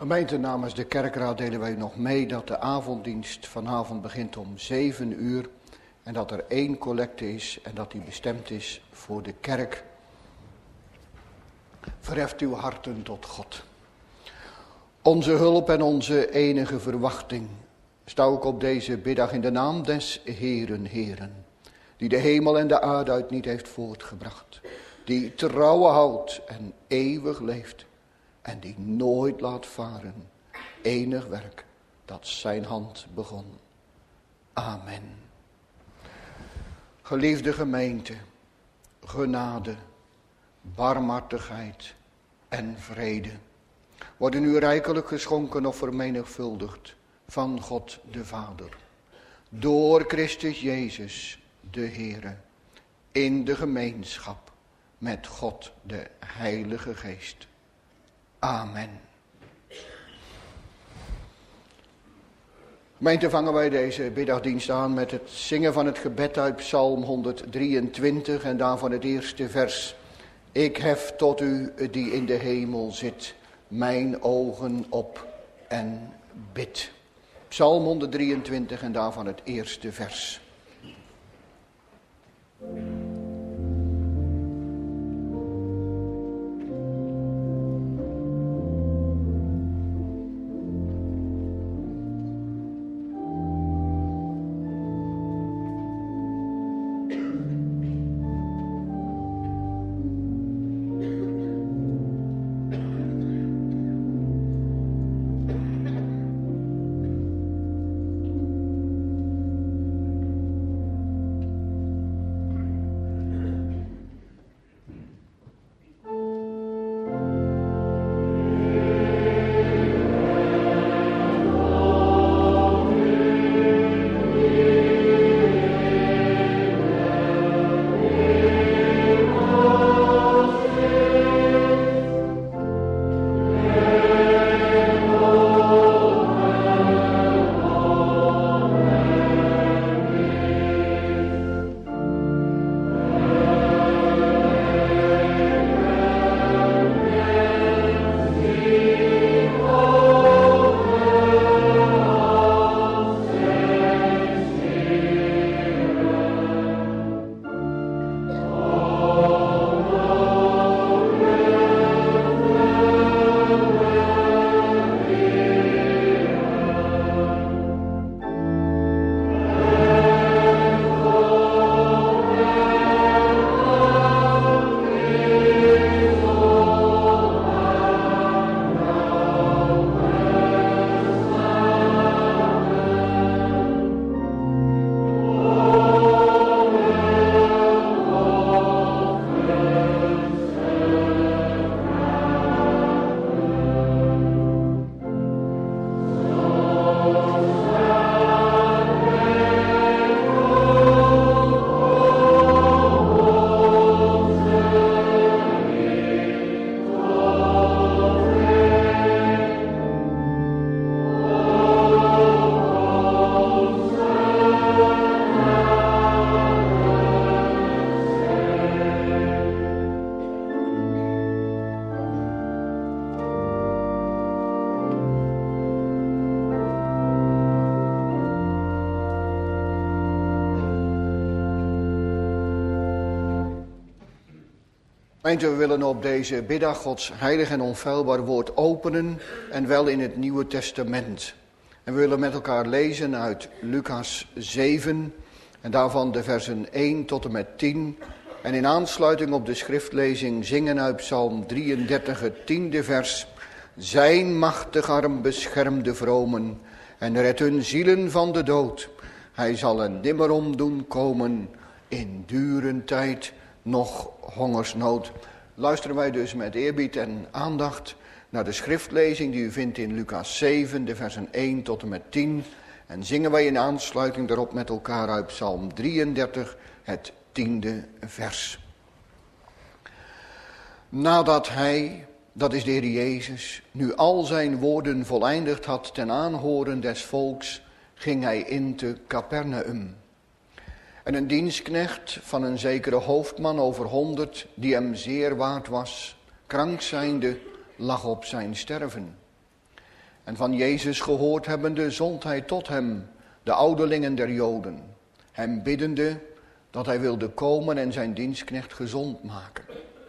Gemeente, namens de kerkraad delen wij nog mee dat de avonddienst vanavond begint om 7 uur. En dat er 1 collecte is en dat die bestemd is voor de kerk. Verheft uw harten tot God. Onze hulp en onze enige verwachting sta ook op deze middag in de naam des Heeren, Heeren. Die de hemel en de aarde uit niet heeft voortgebracht. Die trouwe houdt en eeuwig leeft. En die nooit laat varen enig werk dat zijn hand begon. Amen. Geliefde gemeente, genade, barmhartigheid en vrede worden u rijkelijk geschonken of vermenigvuldigd van God de Vader. Door Christus Jezus de Heere, in de gemeenschap met God de Heilige Geest. Amen. Gemeente, vangen wij deze middagdienst aan met het zingen van het gebed uit Psalm 123 en daarvan het eerste vers. Ik hef tot u die in de hemel zit, mijn ogen op en bid. Psalm 123 en daarvan het eerste vers. Gemeente, we willen op deze middag Gods heilig en onfeilbaar woord openen en wel in het Nieuwe Testament. En we willen met elkaar lezen uit Lucas 7 en daarvan de versen 1 tot en met 10. En in aansluiting op de schriftlezing zingen uit Psalm 33 het 10e vers. Zijn machtig arm beschermt de vromen en redt hun zielen van de dood. Hij zal hen nimmer om doen komen in dure tijd, nog hongersnood. Luisteren wij dus met eerbied en aandacht naar de schriftlezing die u vindt in Lucas 7, de versen 1 tot en met 10. En zingen wij in aansluiting daarop met elkaar uit Psalm 33, het 10e vers. Nadat hij, dat is de Heer Jezus, nu al zijn woorden voleindigd had ten aanhoren des volks, ging hij in te Capernaum. En een dienstknecht van een zekere hoofdman over 100, die hem zeer waard was, krank zijnde, lag op zijn sterven. En van Jezus gehoord hebbende zond hij tot hem de ouderlingen der Joden, hem biddende dat hij wilde komen en zijn dienstknecht gezond maken.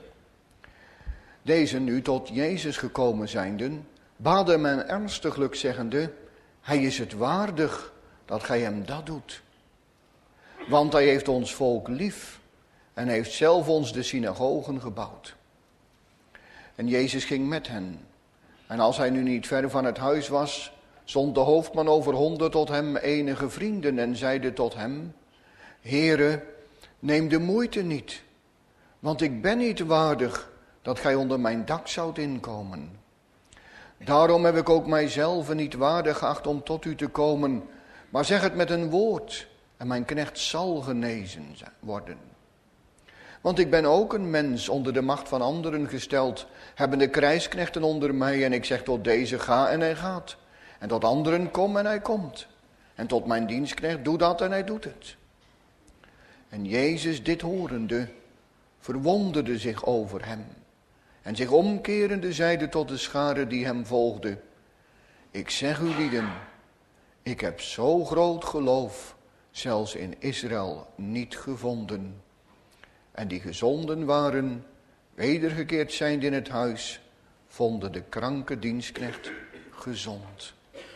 Deze nu tot Jezus gekomen zijnden, baden hem ernstiglijk zeggende, hij is het waardig dat gij hem dat doet. Want hij heeft ons volk lief en heeft zelf ons de synagogen gebouwd. En Jezus ging met hen. En als hij nu niet ver van het huis was, zond de hoofdman over 100 tot hem enige vrienden en zeide tot hem, Heere, neem de moeite niet, want ik ben niet waardig dat gij onder mijn dak zoudt inkomen. Daarom heb ik ook mijzelf niet waardig geacht om tot u te komen, maar zeg het met een woord en mijn knecht zal genezen worden. Want ik ben ook een mens onder de macht van anderen gesteld, hebben de krijgsknechten onder mij en ik zeg tot deze ga en hij gaat. En tot anderen kom en hij komt. En tot mijn dienstknecht doe dat en hij doet het. En Jezus dit horende verwonderde zich over hem. En zich omkerende zeide tot de schare die hem volgde. Ik zeg u lieden, ik heb zo groot geloof zelfs in Israël niet gevonden. En die gezonden waren, wedergekeerd zijnde in het huis, vonden de kranke dienstknecht gezond.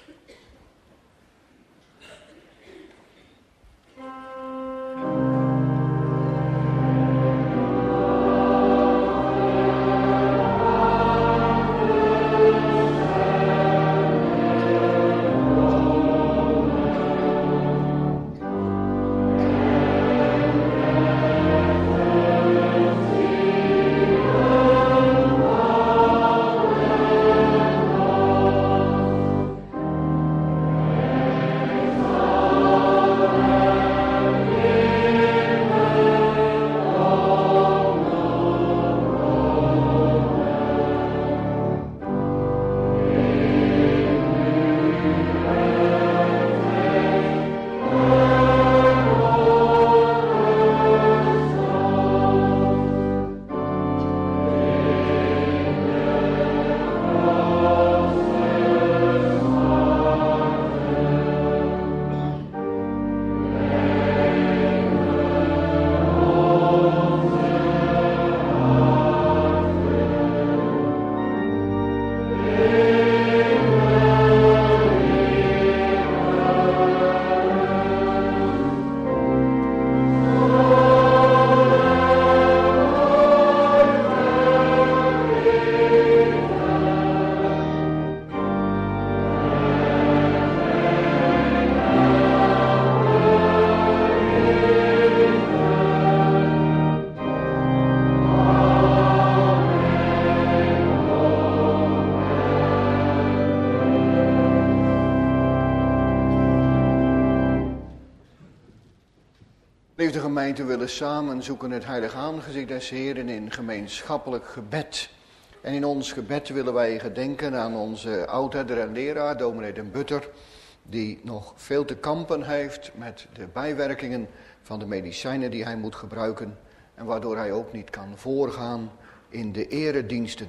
Liefde gemeente, we willen samen zoeken het heilige aangezicht des Heeren in gemeenschappelijk gebed. En in ons gebed willen wij gedenken aan onze oudherder en leraar, dominee Den Butter, die nog veel te kampen heeft met de bijwerkingen van de medicijnen die hij moet gebruiken en waardoor hij ook niet kan voorgaan in de erediensten.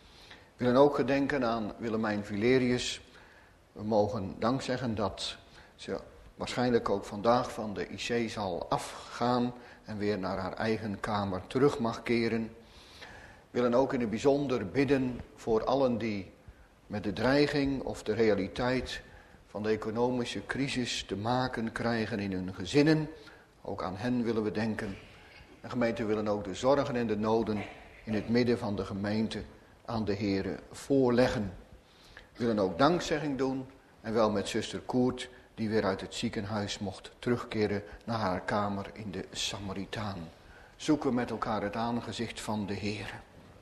We willen ook gedenken aan Willemijn Vilerius. We mogen dankzeggen dat ze waarschijnlijk ook vandaag van de IC zal afgaan en weer naar haar eigen kamer terug mag keren. We willen ook in het bijzonder bidden voor allen die met de dreiging of de realiteit van de economische crisis te maken krijgen in hun gezinnen. Ook aan hen willen we denken. De gemeente willen ook de zorgen en de noden in het midden van de gemeente aan de Here voorleggen. We willen ook dankzegging doen en wel met zuster Koert, die weer uit het ziekenhuis mocht terugkeren naar haar kamer in de Samaritaan. Zoeken met elkaar het aangezicht van de Heere.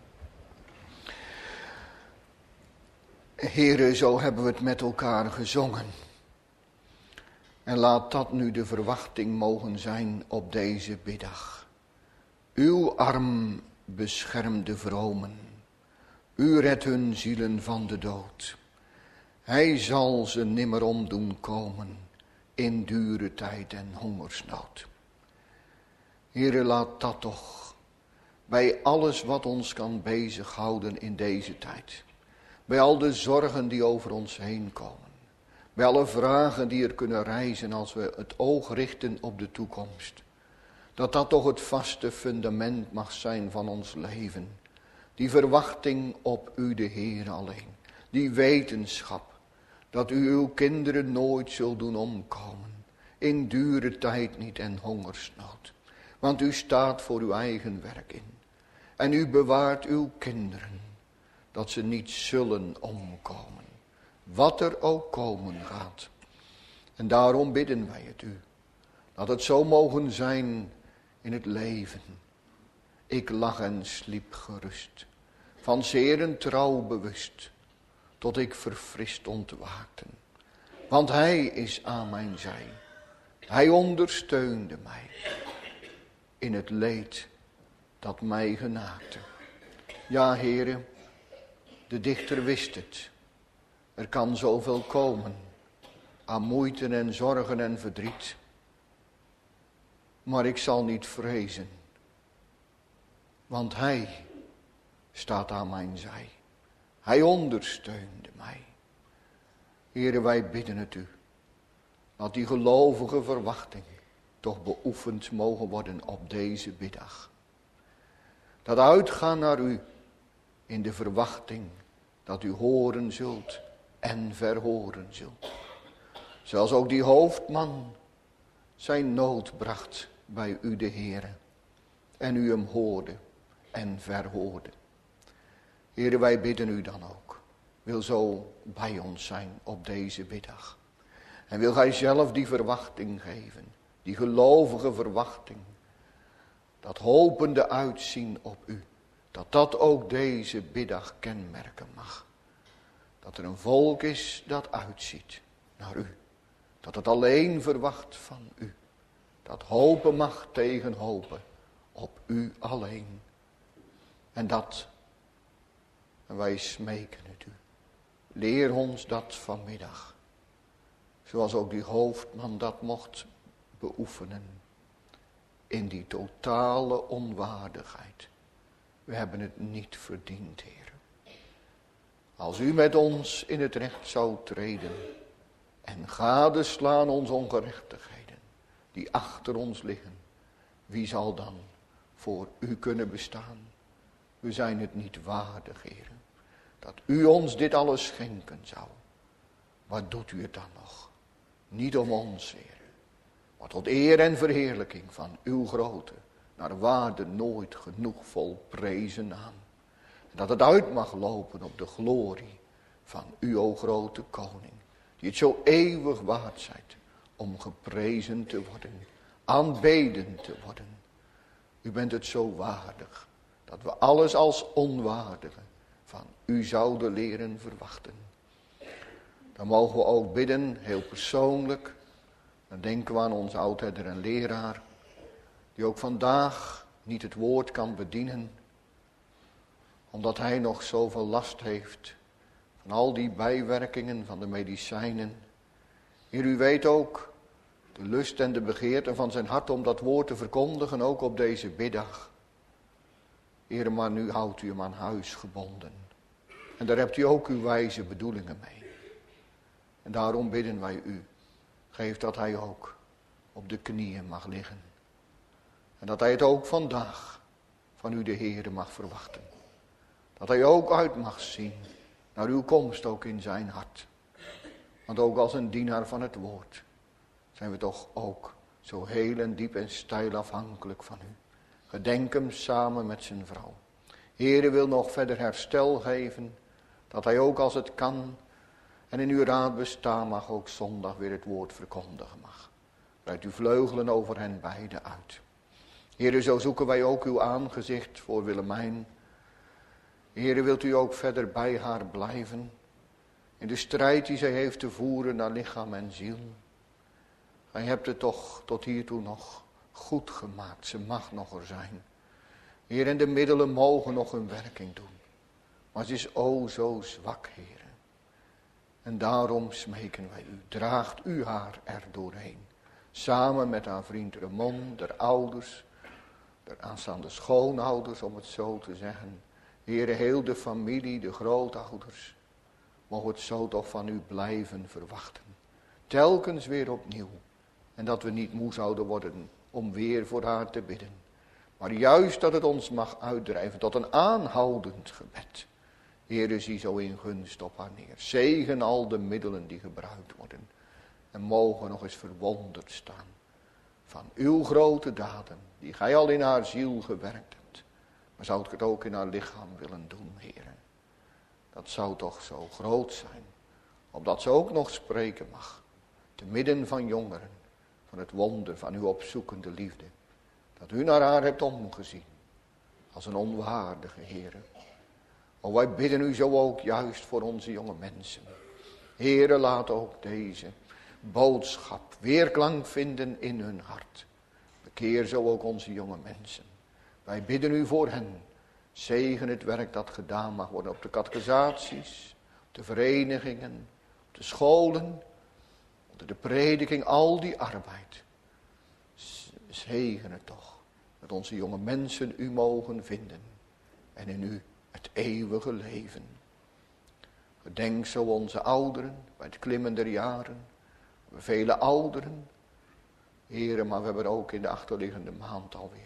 Heere, zo hebben we het met elkaar gezongen. En laat dat nu de verwachting mogen zijn op deze middag. Uw arm beschermt de vromen. U redt hun zielen van de dood. Hij zal ze nimmer om doen komen in dure tijd en hongersnood. Heere, laat dat toch bij alles wat ons kan bezighouden in deze tijd. Bij al de zorgen die over ons heen komen. Bij alle vragen die er kunnen rijzen als we het oog richten op de toekomst. Dat dat toch het vaste fundament mag zijn van ons leven. Die verwachting op u de Heer alleen. Die wetenschap dat u uw kinderen nooit zult doen omkomen. In dure tijd niet en hongersnood. Want u staat voor uw eigen werk in. En u bewaart uw kinderen. Dat ze niet zullen omkomen. Wat er ook komen gaat. En daarom bidden wij het u. Dat het zo mogen zijn in het leven. Ik lag en sliep gerust. Van zeren trouw bewust. Tot ik verfrist ontwaakte. Want hij is aan mijn zij. Hij ondersteunde mij. In het leed dat mij genaakte. Ja, Heere, de dichter wist het. Er kan zoveel komen. Aan moeite en zorgen en verdriet. Maar ik zal niet vrezen. Want hij staat aan mijn zij. Hij ondersteunde mij. Heere, wij bidden het u. Dat die gelovige verwachting toch beoefend mogen worden op deze middag. Dat uitgaan naar u in de verwachting dat u horen zult en verhoren zult. Zoals ook die hoofdman zijn nood bracht bij u de Heere. En u hem hoorde en verhoorde. Heere, wij bidden u dan ook. Wil zo bij ons zijn op deze middag. En wil gij zelf die verwachting geven. Die gelovige verwachting. Dat hopende uitzien op u. Dat dat ook deze middag kenmerken mag. Dat er een volk is dat uitziet naar u. Dat het alleen verwacht van u. Dat hopen mag tegen hopen op u alleen. En dat, en wij smeken het u. Leer ons dat vanmiddag. Zoals ook die hoofdman dat mocht beoefenen. In die totale onwaardigheid. We hebben het niet verdiend, Heer. Als u met ons in het recht zou treden. En gadeslaan onze ongerechtigheden. Die achter ons liggen. Wie zal dan voor u kunnen bestaan? We zijn het niet waardig, Heer. Dat u ons dit alles schenken zou. Wat doet u het dan nog? Niet om ons, Heer. Maar tot eer en verheerlijking van uw grootte. Naar waarde nooit genoeg vol prezen naam. En dat het uit mag lopen op de glorie van u, o grote koning. Die het zo eeuwig waard zijt om geprezen te worden. Aanbeden te worden. U bent het zo waardig. Dat we alles als onwaardige van u zouden leren verwachten. Dan mogen we ook bidden, heel persoonlijk. Dan denken we aan onze oudherder en leraar. Die ook vandaag niet het woord kan bedienen. Omdat hij nog zoveel last heeft. Van al die bijwerkingen van de medicijnen. Heer, u weet ook de lust en de begeerte van zijn hart om dat woord te verkondigen. Ook op deze middag. Heer, maar nu houdt u hem aan huis gebonden. En daar hebt u ook uw wijze bedoelingen mee. En daarom bidden wij u. Geef dat hij ook op de knieën mag liggen. En dat hij het ook vandaag van u de Heere mag verwachten. Dat hij ook uit mag zien naar uw komst ook in zijn hart. Want ook als een dienaar van het woord zijn we toch ook zo heel en diep en steil afhankelijk van u. Gedenk hem samen met zijn vrouw. Heere wil nog verder herstel geven. Dat hij ook als het kan en in uw raad bestaan mag ook zondag weer het woord verkondigen mag. Breid uw vleugelen over hen beiden uit. Heere, zo zoeken wij ook uw aangezicht voor Willemijn. Heere, wilt u ook verder bij haar blijven. In de strijd die zij heeft te voeren naar lichaam en ziel. Gij hebt het toch tot hiertoe nog goed gemaakt. Ze mag nog er zijn. Heer, en de middelen mogen nog hun werking doen. Maar ze is o zo zwak, Heer. En daarom smeken wij u. Draagt u haar er doorheen. Samen met haar vriend Ramon, de ouders. De aanstaande schoonouders, om het zo te zeggen. Heer, heel de familie, de grootouders. mogen we het zo toch van u blijven verwachten. Telkens weer opnieuw. En dat we niet moe zouden worden om weer voor haar te bidden. Maar juist dat het ons mag uitdrijven tot een aanhoudend gebed. Heere, zie zo in gunst op haar neer. Zegen al de middelen die gebruikt worden. En mogen nog eens verwonderd staan van uw grote daden, die gij al in haar ziel gewerkt hebt. Maar zou ik het ook in haar lichaam willen doen, Heere. Dat zou toch zo groot zijn, opdat ze ook nog spreken mag. Te midden van jongeren, van het wonder van uw opzoekende liefde. Dat u naar haar hebt omgezien, als een onwaardige Heere. O, wij bidden u zo ook juist voor onze jonge mensen. Heere, laat ook deze boodschap weerklank vinden in hun hart. Bekeer zo ook onze jonge mensen. Wij bidden u voor hen. Zegen het werk dat gedaan mag worden op de catechisaties, op de verenigingen, op de scholen, onder de prediking, al die arbeid. Zegen het toch, dat onze jonge mensen u mogen vinden en in u het eeuwige leven. Gedenk zo onze ouderen bij het klimmen der jaren. We hebben vele ouderen, Heere, maar we hebben ook in de achterliggende maand alweer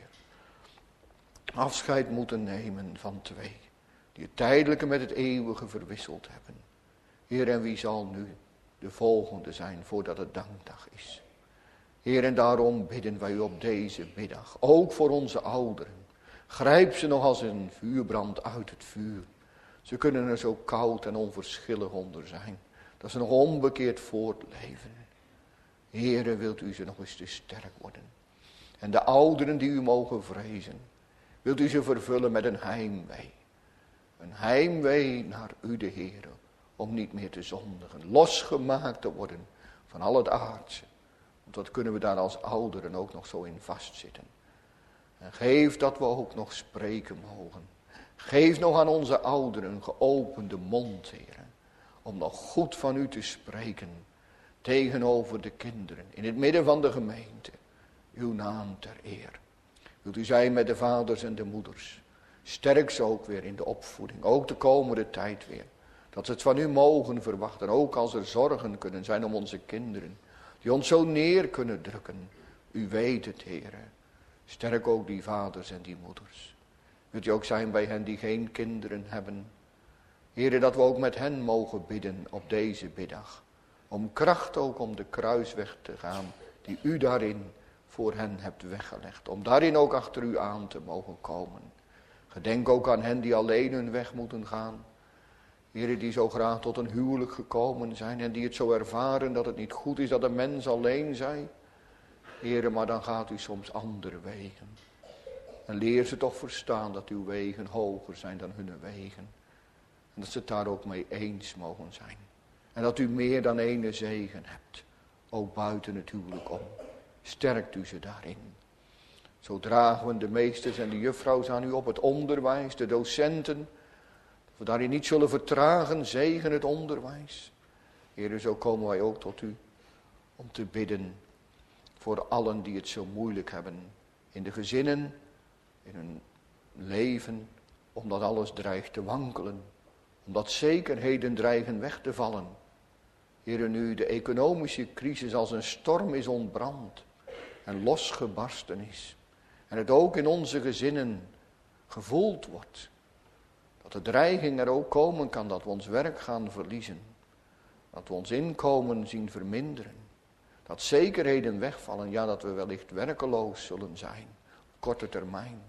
afscheid moeten nemen van twee, die het tijdelijke met het eeuwige verwisseld hebben. Heer, en wie zal nu de volgende zijn voordat het dankdag is? Heer, en daarom bidden wij u op deze middag, ook voor onze ouderen. Grijp ze nog als een vuurbrand uit het vuur. Ze kunnen er zo koud en onverschillig onder zijn, dat ze nog onbekeerd voortleven. Heere, wilt u ze nog eens te sterk worden. En de ouderen die u mogen vrezen, wilt u ze vervullen met een heimwee. Een heimwee naar u de Heere, om niet meer te zondigen. Losgemaakt te worden van al het aardse. Want wat kunnen we daar als ouderen ook nog zo in vastzitten. En geef dat we ook nog spreken mogen. Geef nog aan onze ouderen een geopende mond, Heere. Om nog goed van u te spreken. Tegenover de kinderen, in het midden van de gemeente. Uw naam ter eer. Wilt u zijn met de vaders en de moeders. Sterk ze ook weer in de opvoeding. Ook de komende tijd weer. Dat ze het van u mogen verwachten. Ook als er zorgen kunnen zijn om onze kinderen. Die ons zo neer kunnen drukken. U weet het, Heere. Sterk ook die vaders en die moeders. Wilt u ook zijn bij hen die geen kinderen hebben. Heere, dat we ook met hen mogen bidden op deze middag. Om kracht ook om de kruisweg te gaan die u daarin voor hen hebt weggelegd. Om daarin ook achter u aan te mogen komen. Gedenk ook aan hen die alleen hun weg moeten gaan. Heren, die zo graag tot een huwelijk gekomen zijn en die het zo ervaren dat het niet goed is dat een mens alleen zij. Heren, maar dan gaat u soms andere wegen. En leer ze toch verstaan dat uw wegen hoger zijn dan hun wegen. En dat ze het daar ook mee eens mogen zijn. En dat u meer dan ene zegen hebt. Ook buiten het huwelijk om. Sterkt u ze daarin. Zo dragen we de meesters en de juffrouws aan u op, het onderwijs, de docenten. Dat we daarin niet zullen vertragen, zegen het onderwijs. Heer, zo komen wij ook tot u om te bidden voor allen die het zo moeilijk hebben. In de gezinnen, in hun leven, omdat alles dreigt te wankelen. Omdat zekerheden dreigen weg te vallen. Heer, nu de economische crisis als een storm is ontbrand en losgebarsten is. En het ook in onze gezinnen gevoeld wordt. Dat de dreiging er ook komen kan dat we ons werk gaan verliezen. Dat we ons inkomen zien verminderen. Dat zekerheden wegvallen, ja, dat we wellicht werkeloos zullen zijn. Op korte termijn.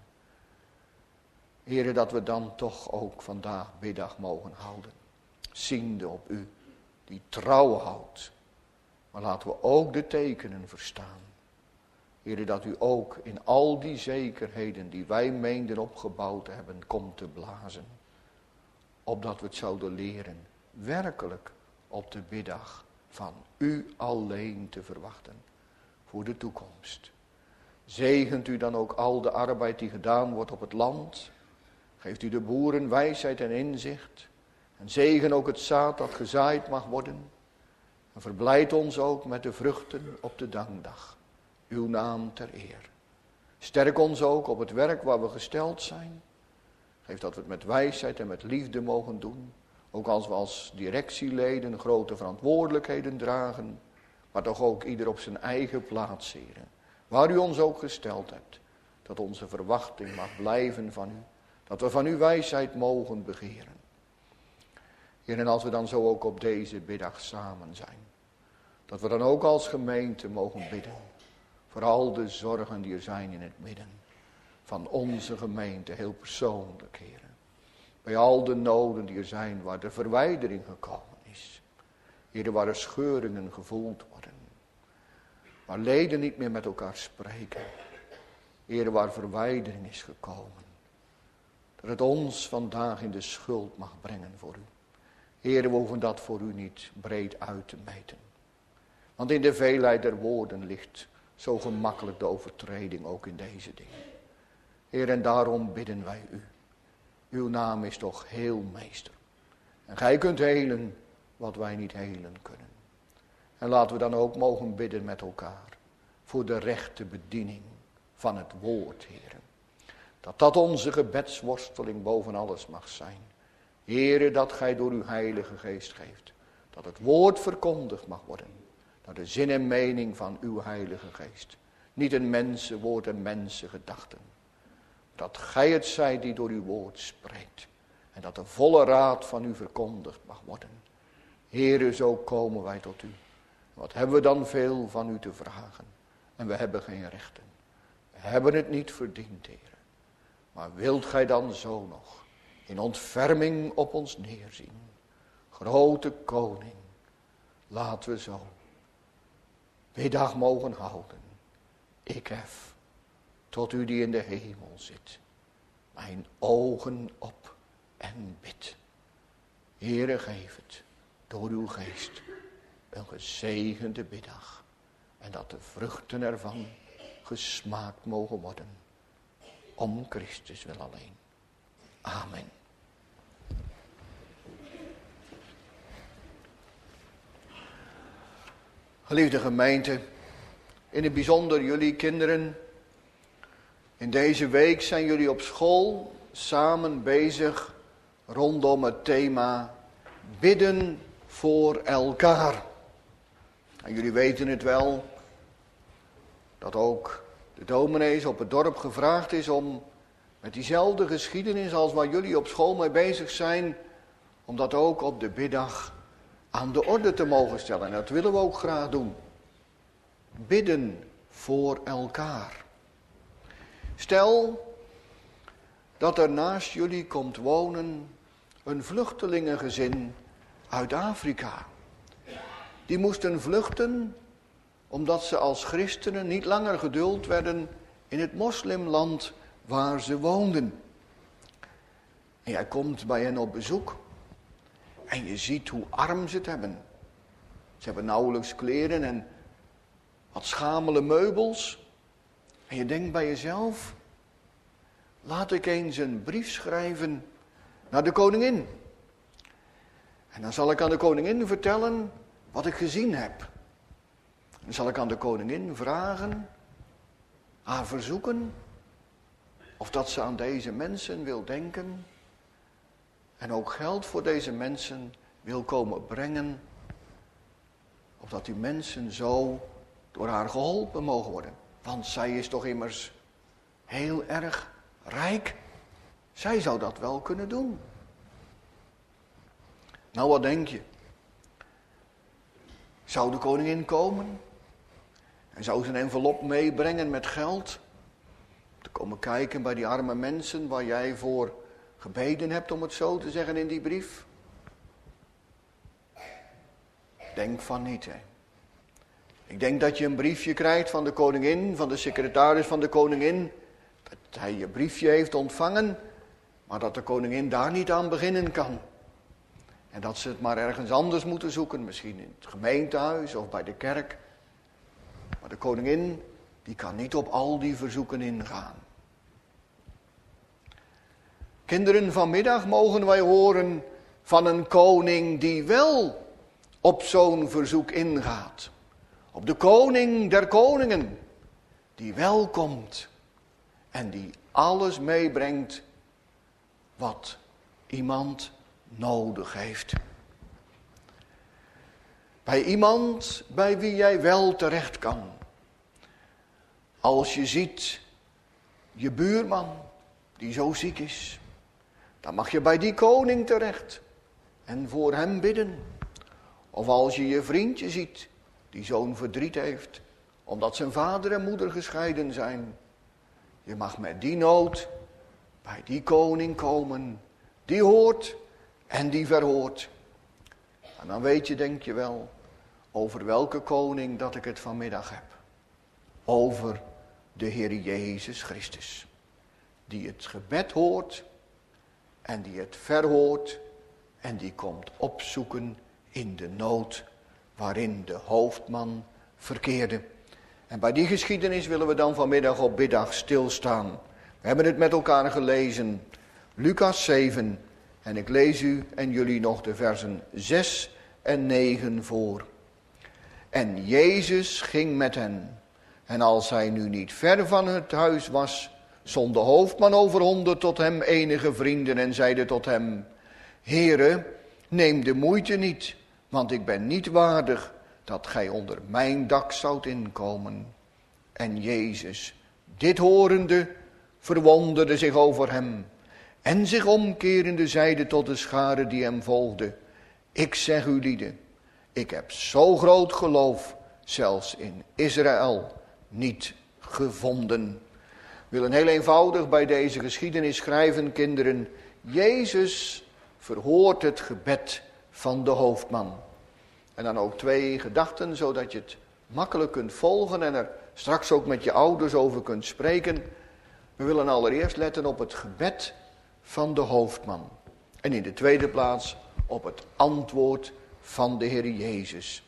Heere, dat we dan toch ook vandaag biddag mogen houden. Ziende op u, die trouw houdt. Maar laten we ook de tekenen verstaan. Heere, dat u ook in al die zekerheden die wij meenden opgebouwd te hebben, komt te blazen. Opdat we het zouden leren, werkelijk op de biddag van u alleen te verwachten. Voor de toekomst. Zegent u dan ook al de arbeid die gedaan wordt op het land. Geeft u de boeren wijsheid en inzicht. En zegen ook het zaad dat gezaaid mag worden. En verblijd ons ook met de vruchten op de dankdag. Uw naam ter eer. Sterk ons ook op het werk waar we gesteld zijn. Geef dat we het met wijsheid en met liefde mogen doen. Ook als we als directieleden grote verantwoordelijkheden dragen. Maar toch ook ieder op zijn eigen plaats, Heer. Waar u ons ook gesteld hebt. Dat onze verwachting mag blijven van u. Dat we van uw wijsheid mogen begeren. Heer, en als we dan zo ook op deze middag samen zijn. Dat we dan ook als gemeente mogen bidden. Voor al de zorgen die er zijn in het midden. Van onze gemeente, heel persoonlijk, Heer. Bij al de noden die er zijn waar de verwijdering gekomen is. Heer, waar er scheuringen gevoeld worden. Waar leden niet meer met elkaar spreken. Heer, waar verwijdering is gekomen. Dat het ons vandaag in de schuld mag brengen voor u. Heer, we hoeven dat voor u niet breed uit te meten. Want in de veelheid der woorden ligt zo gemakkelijk de overtreding ook in deze dingen. Heer, en daarom bidden wij u. Uw naam is toch heelmeester. En gij kunt helen wat wij niet helen kunnen. En laten we dan ook mogen bidden met elkaar. Voor de rechte bediening van het woord, Heer. Dat onze gebedsworsteling boven alles mag zijn. Heere, dat gij door uw Heilige Geest geeft. Dat het woord verkondigd mag worden. Naar de zin en mening van uw Heilige Geest. Niet een mensenwoord en mensengedachten. Dat gij het zijt die door uw woord spreekt. En dat de volle raad van u verkondigd mag worden. Heere, zo komen wij tot u. Wat hebben we dan veel van u te vragen. En we hebben geen rechten. We hebben het niet verdiend, Heere. Maar wilt gij dan zo nog in ontferming op ons neerzien. Grote koning, laten we zo middag mogen houden. Ik hef tot u die in de hemel zit, mijn ogen op en bid. Heere, geef het door uw geest een gezegende middag. En dat de vruchten ervan gesmaakt mogen worden. Om Christus wil alleen. Amen. Geliefde gemeente, in het bijzonder jullie kinderen. In deze week zijn jullie op school samen bezig rondom het thema bidden voor elkaar. En jullie weten het wel, dat ook de dominees op het dorp gevraagd is om met diezelfde geschiedenis als waar jullie op school mee bezig zijn, om dat ook op de biddag aan de orde te mogen stellen. En dat willen we ook graag doen. Bidden voor elkaar. Stel dat er naast jullie komt wonen een vluchtelingengezin uit Afrika. Die moesten vluchten omdat ze als christenen niet langer geduld werden in het moslimland waar ze woonden. En jij komt bij hen op bezoek en je ziet hoe arm ze het hebben. Ze hebben nauwelijks kleren en wat schamele meubels. En je denkt bij jezelf, laat ik eens een brief schrijven naar de koningin. En dan zal ik aan de koningin vertellen wat ik gezien heb. Dan zal ik aan de koningin vragen, haar verzoeken, of dat ze aan deze mensen wil denken. En ook geld voor deze mensen wil komen brengen. Opdat die mensen zo door haar geholpen mogen worden. Want zij is toch immers heel erg rijk. Zij zou dat wel kunnen doen. Nou, wat denk je? Zou de koningin komen? En zou ze een envelop meebrengen met geld? Te komen kijken bij die arme mensen waar jij voor gebeden hebt, om het zo te zeggen in die brief? Denk van niet, hè. Ik denk dat je een briefje krijgt van de koningin, van de secretaris van de koningin. Dat hij je briefje heeft ontvangen, maar dat de koningin daar niet aan beginnen kan. En dat ze het maar ergens anders moeten zoeken, misschien in het gemeentehuis of bij de kerk. Maar de koningin, die kan niet op al die verzoeken ingaan. Kinderen, vanmiddag mogen wij horen van een koning die wel op zo'n verzoek ingaat. Op de koning der koningen, die wel komt en die alles meebrengt wat iemand nodig heeft. Bij iemand bij wie jij wel terecht kan. Als je ziet je buurman die zo ziek is, dan mag je bij die koning terecht en voor hem bidden. Of als je je vriendje ziet die zo'n verdriet heeft, omdat zijn vader en moeder gescheiden zijn. Je mag met die nood bij die koning komen, die hoort en die verhoort. En dan weet je, denk je wel, over welke koning dat ik het vanmiddag heb. Over de Heer Jezus Christus. Die het gebed hoort en die het verhoort en die komt opzoeken in de nood waarin de hoofdman verkeerde. En bij die geschiedenis willen we dan vanmiddag op biddag stilstaan. We hebben het met elkaar gelezen. Lucas 7. En ik lees u en jullie nog de versen 6 en 9 voor. En Jezus ging met hen. En als hij nu niet ver van het huis was, zond de hoofdman over 100 tot hem enige vrienden en zeide tot hem: Heere, neem de moeite niet, want ik ben niet waardig dat gij onder mijn dak zoudt inkomen. En Jezus, dit horende, verwonderde zich over hem. En zich omkerende zeide tot de schare die hem volgde: Ik zeg u lieden, ik heb zo groot geloof, zelfs in Israël, niet gevonden. Ik wil heel eenvoudig bij deze geschiedenis schrijven, kinderen. Jezus verhoort het gebed van de hoofdman. En dan ook 2 gedachten, zodat je het makkelijk kunt volgen en er straks ook met je ouders over kunt spreken. We willen allereerst letten op het gebed van de hoofdman. En in de tweede plaats op het antwoord van de Heer Jezus.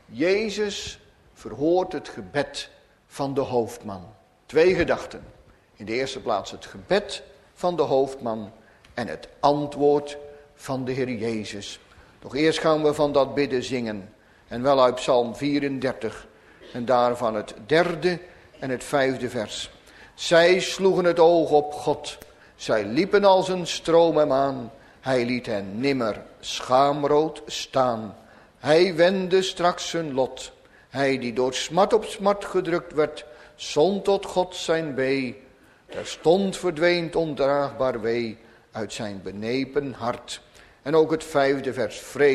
Jezus verhoort het gebed van de hoofdman. 2 gedachten. In de eerste plaats het gebed van de hoofdman en het antwoord van de Heer Jezus. Doch eerst gaan we van dat bidden zingen. En wel uit Psalm 34. En daarvan het 3e en het 5e vers. Zij sloegen het oog op God. Zij liepen als een stroom hem aan. Hij liet hen nimmer schaamrood staan. Hij wendde straks zijn lot. Hij die door smart op smart gedrukt werd, zond tot God zijn wee. Terstond verdween het ondraagbaar wee uit zijn benepen hart. En ook het 5e vers,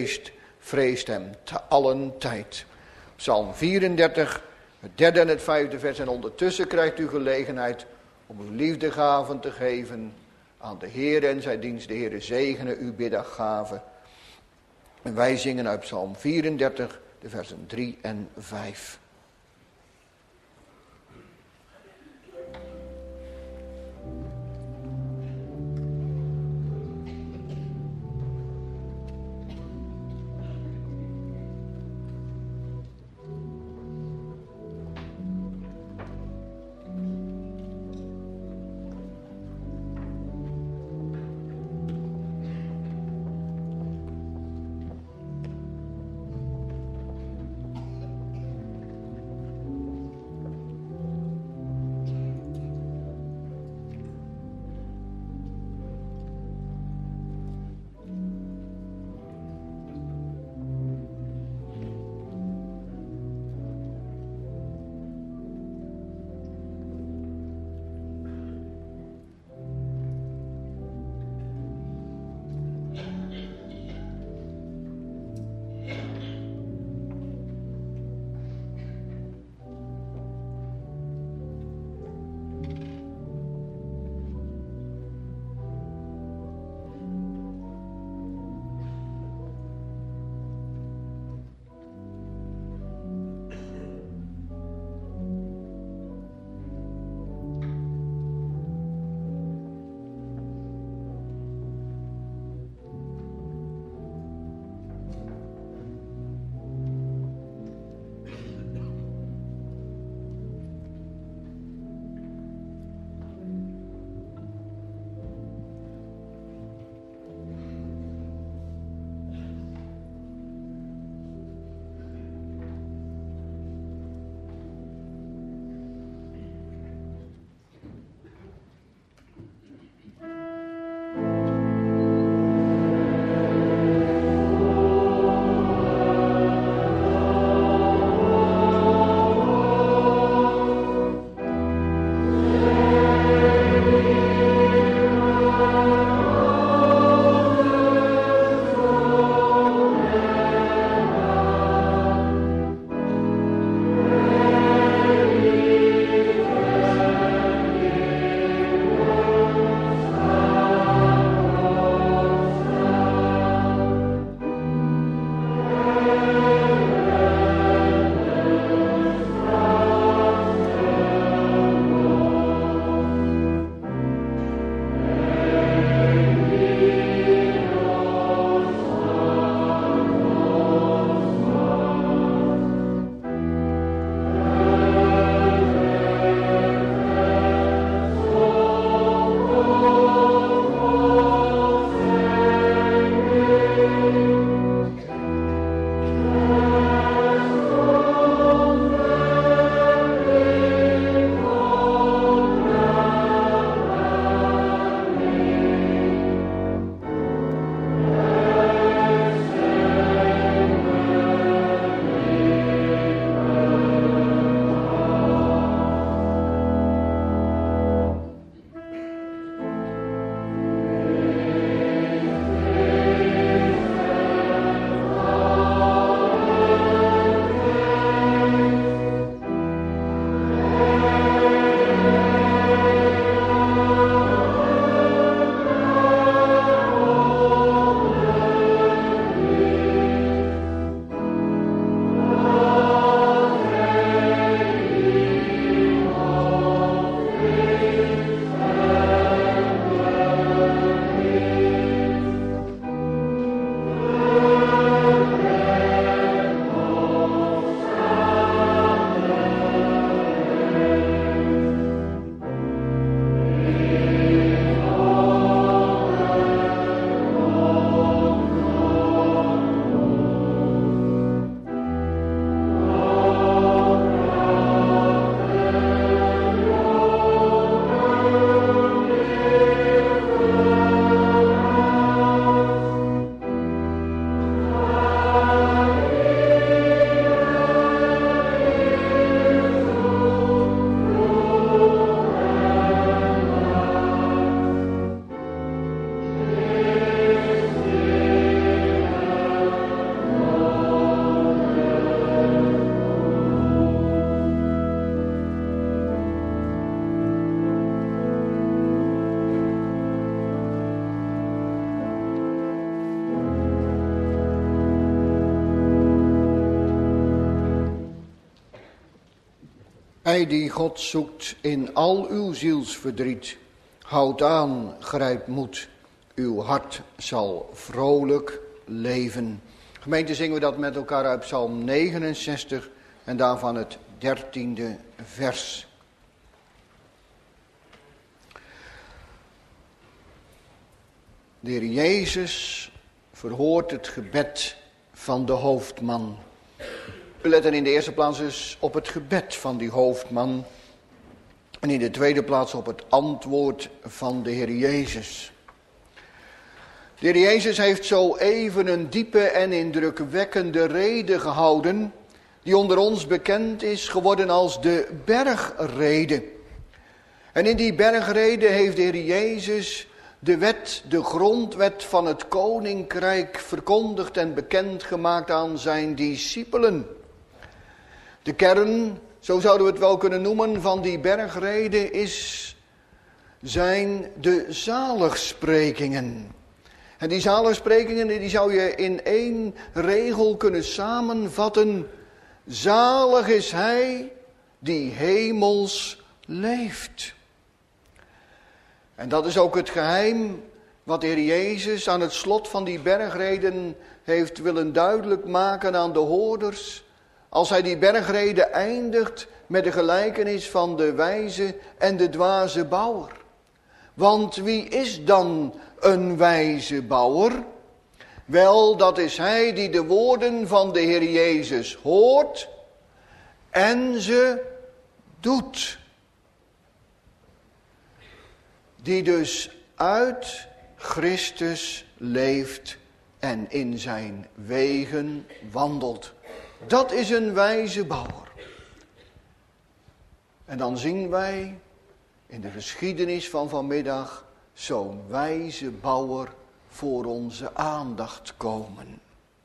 vreest hem te allen tijd. Psalm 34, het 3e en het 5e vers. En ondertussen krijgt u gelegenheid om uw liefdegaven te geven aan de Heer en zijn dienst. De Heer zegene uw biddaggaven. En wij zingen uit Psalm 34, de versen 3 en 5. Hij die God zoekt in al uw zielsverdriet, houd aan, grijp moed, uw hart zal vrolijk leven. Gemeente, zingen we dat met elkaar uit Psalm 69 en daarvan het 13e vers. De Heer Jezus verhoort het gebed van de hoofdman. We letten in de eerste plaats dus op het gebed van die hoofdman. En in de tweede plaats op het antwoord van de Heer Jezus. De Heer Jezus heeft zo even een diepe en indrukwekkende rede gehouden, die onder ons bekend is geworden als de bergrede. En in die bergrede heeft de Heer Jezus de wet, de grondwet van het koninkrijk verkondigd en bekendgemaakt aan zijn discipelen. De kern, zo zouden we het wel kunnen noemen, van die bergrede zijn de zaligsprekingen. En die zaligsprekingen die zou je in één regel kunnen samenvatten. Zalig is hij die hemels leeft. En dat is ook het geheim wat de Heer Jezus aan het slot van die bergreden heeft willen duidelijk maken aan de hoorders. Als hij die bergrede eindigt met de gelijkenis van de wijze en de dwaze bouwer. Want wie is dan een wijze bouwer? Wel, dat is hij die de woorden van de Heer Jezus hoort en ze doet. Die dus uit Christus leeft en in zijn wegen wandelt. Dat is een wijze bouwer. En dan zien wij in de geschiedenis van vanmiddag zo'n wijze bouwer voor onze aandacht komen.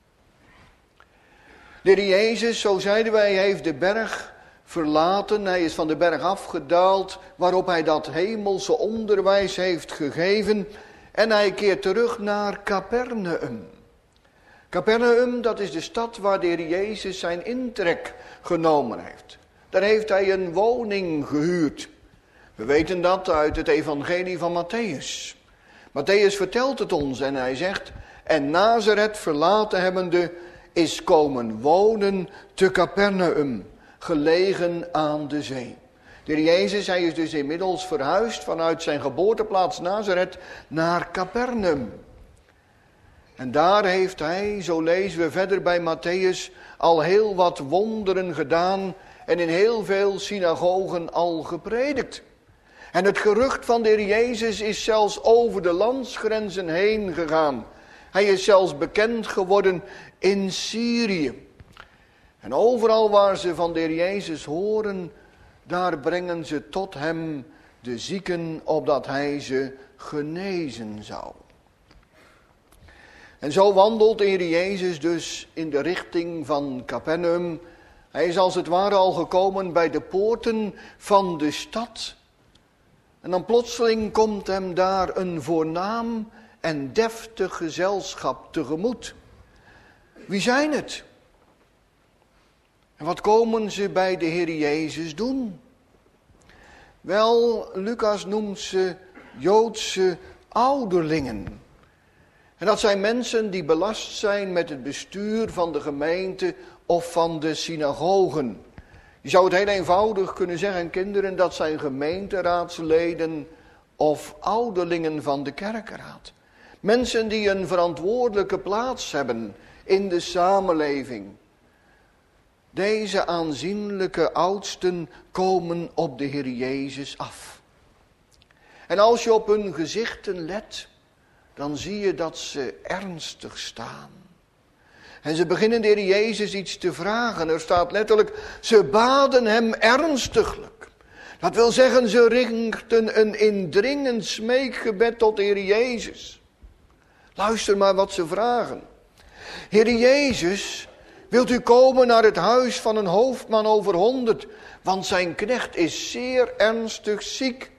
De Heer Jezus, zo zeiden wij, heeft de berg verlaten. Hij is van de berg afgedaald waarop hij dat hemelse onderwijs heeft gegeven. En hij keert terug naar Capernaum. Capernaum, dat is de stad waar de Heer Jezus zijn intrek genomen heeft. Daar heeft hij een woning gehuurd. We weten dat uit het evangelie van Matthäus. Matthäus vertelt het ons en hij zegt: en Nazareth verlaten hebbende is komen wonen te Capernaum, gelegen aan de zee. De Heer Jezus, hij is dus inmiddels verhuisd vanuit zijn geboorteplaats Nazareth naar Capernaum. En daar heeft hij, zo lezen we verder bij Matthäus, al heel wat wonderen gedaan en in heel veel synagogen al gepredikt. En het gerucht van de Heer Jezus is zelfs over de landsgrenzen heen gegaan. Hij is zelfs bekend geworden in Syrië. En overal waar ze van de Heer Jezus horen, daar brengen ze tot hem de zieken, opdat hij ze genezen zou. En zo wandelt de Heer Jezus dus in de richting van Capernaum. Hij is als het ware al gekomen bij de poorten van de stad. En dan plotseling komt hem daar een voornaam en deftig gezelschap tegemoet. Wie zijn het? En wat komen ze bij de Heer Jezus doen? Wel, Lucas noemt ze Joodse ouderlingen. En dat zijn mensen die belast zijn met het bestuur van de gemeente of van de synagogen. Je zou het heel eenvoudig kunnen zeggen, kinderen, dat zijn gemeenteraadsleden of ouderlingen van de kerkenraad. Mensen die een verantwoordelijke plaats hebben in de samenleving. Deze aanzienlijke oudsten komen op de Heer Jezus af. En als je op hun gezichten let, dan zie je dat ze ernstig staan. En ze beginnen de Heer Jezus iets te vragen. Er staat letterlijk, ze baden hem ernstiglijk. Dat wil zeggen, ze richten een indringend smeekgebed tot de Heer Jezus. Luister maar wat ze vragen. Heer Jezus, wilt u komen naar het huis van een hoofdman over 100, want zijn knecht is zeer ernstig ziek.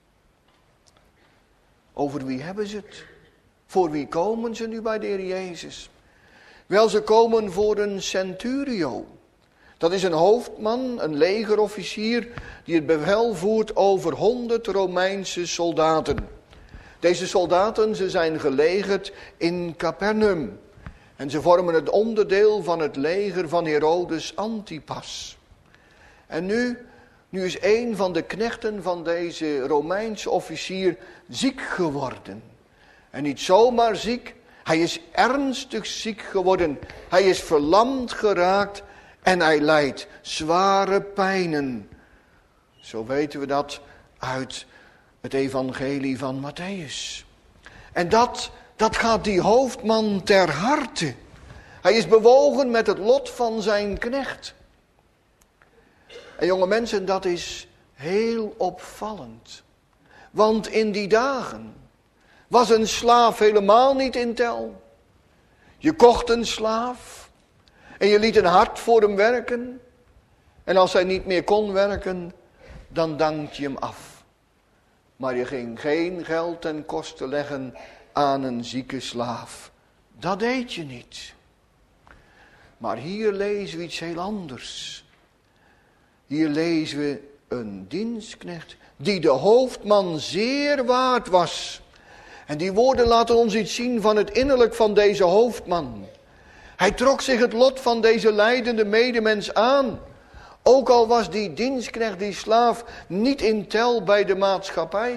Over wie hebben ze het? Voor wie komen ze nu bij de Heer Jezus? Wel, ze komen voor een centurio. Dat is een hoofdman, een legerofficier, die het bevel voert over 100 Romeinse soldaten. Deze soldaten, ze zijn gelegerd in Capernaum. En ze vormen het onderdeel van het leger van Herodes Antipas. En nu is een van de knechten van deze Romeinse officier ziek geworden. En niet zomaar ziek, hij is ernstig ziek geworden. Hij is verlamd geraakt en hij lijdt zware pijnen. Zo weten we dat uit het evangelie van Mattheüs. En dat gaat die hoofdman ter harte. Hij is bewogen met het lot van zijn knecht. En jonge mensen, dat is heel opvallend. Want in die dagen was een slaaf helemaal niet in tel. Je kocht een slaaf en je liet een hart voor hem werken. En als hij niet meer kon werken, dan dankte je hem af. Maar je ging geen geld ten koste leggen aan een zieke slaaf. Dat deed je niet. Maar hier lezen we iets heel anders. Hier lezen we een dienstknecht die de hoofdman zeer waard was. En die woorden laten ons iets zien van het innerlijk van deze hoofdman. Hij trok zich het lot van deze lijdende medemens aan. Ook al was die dienstknecht, die slaaf, niet in tel bij de maatschappij.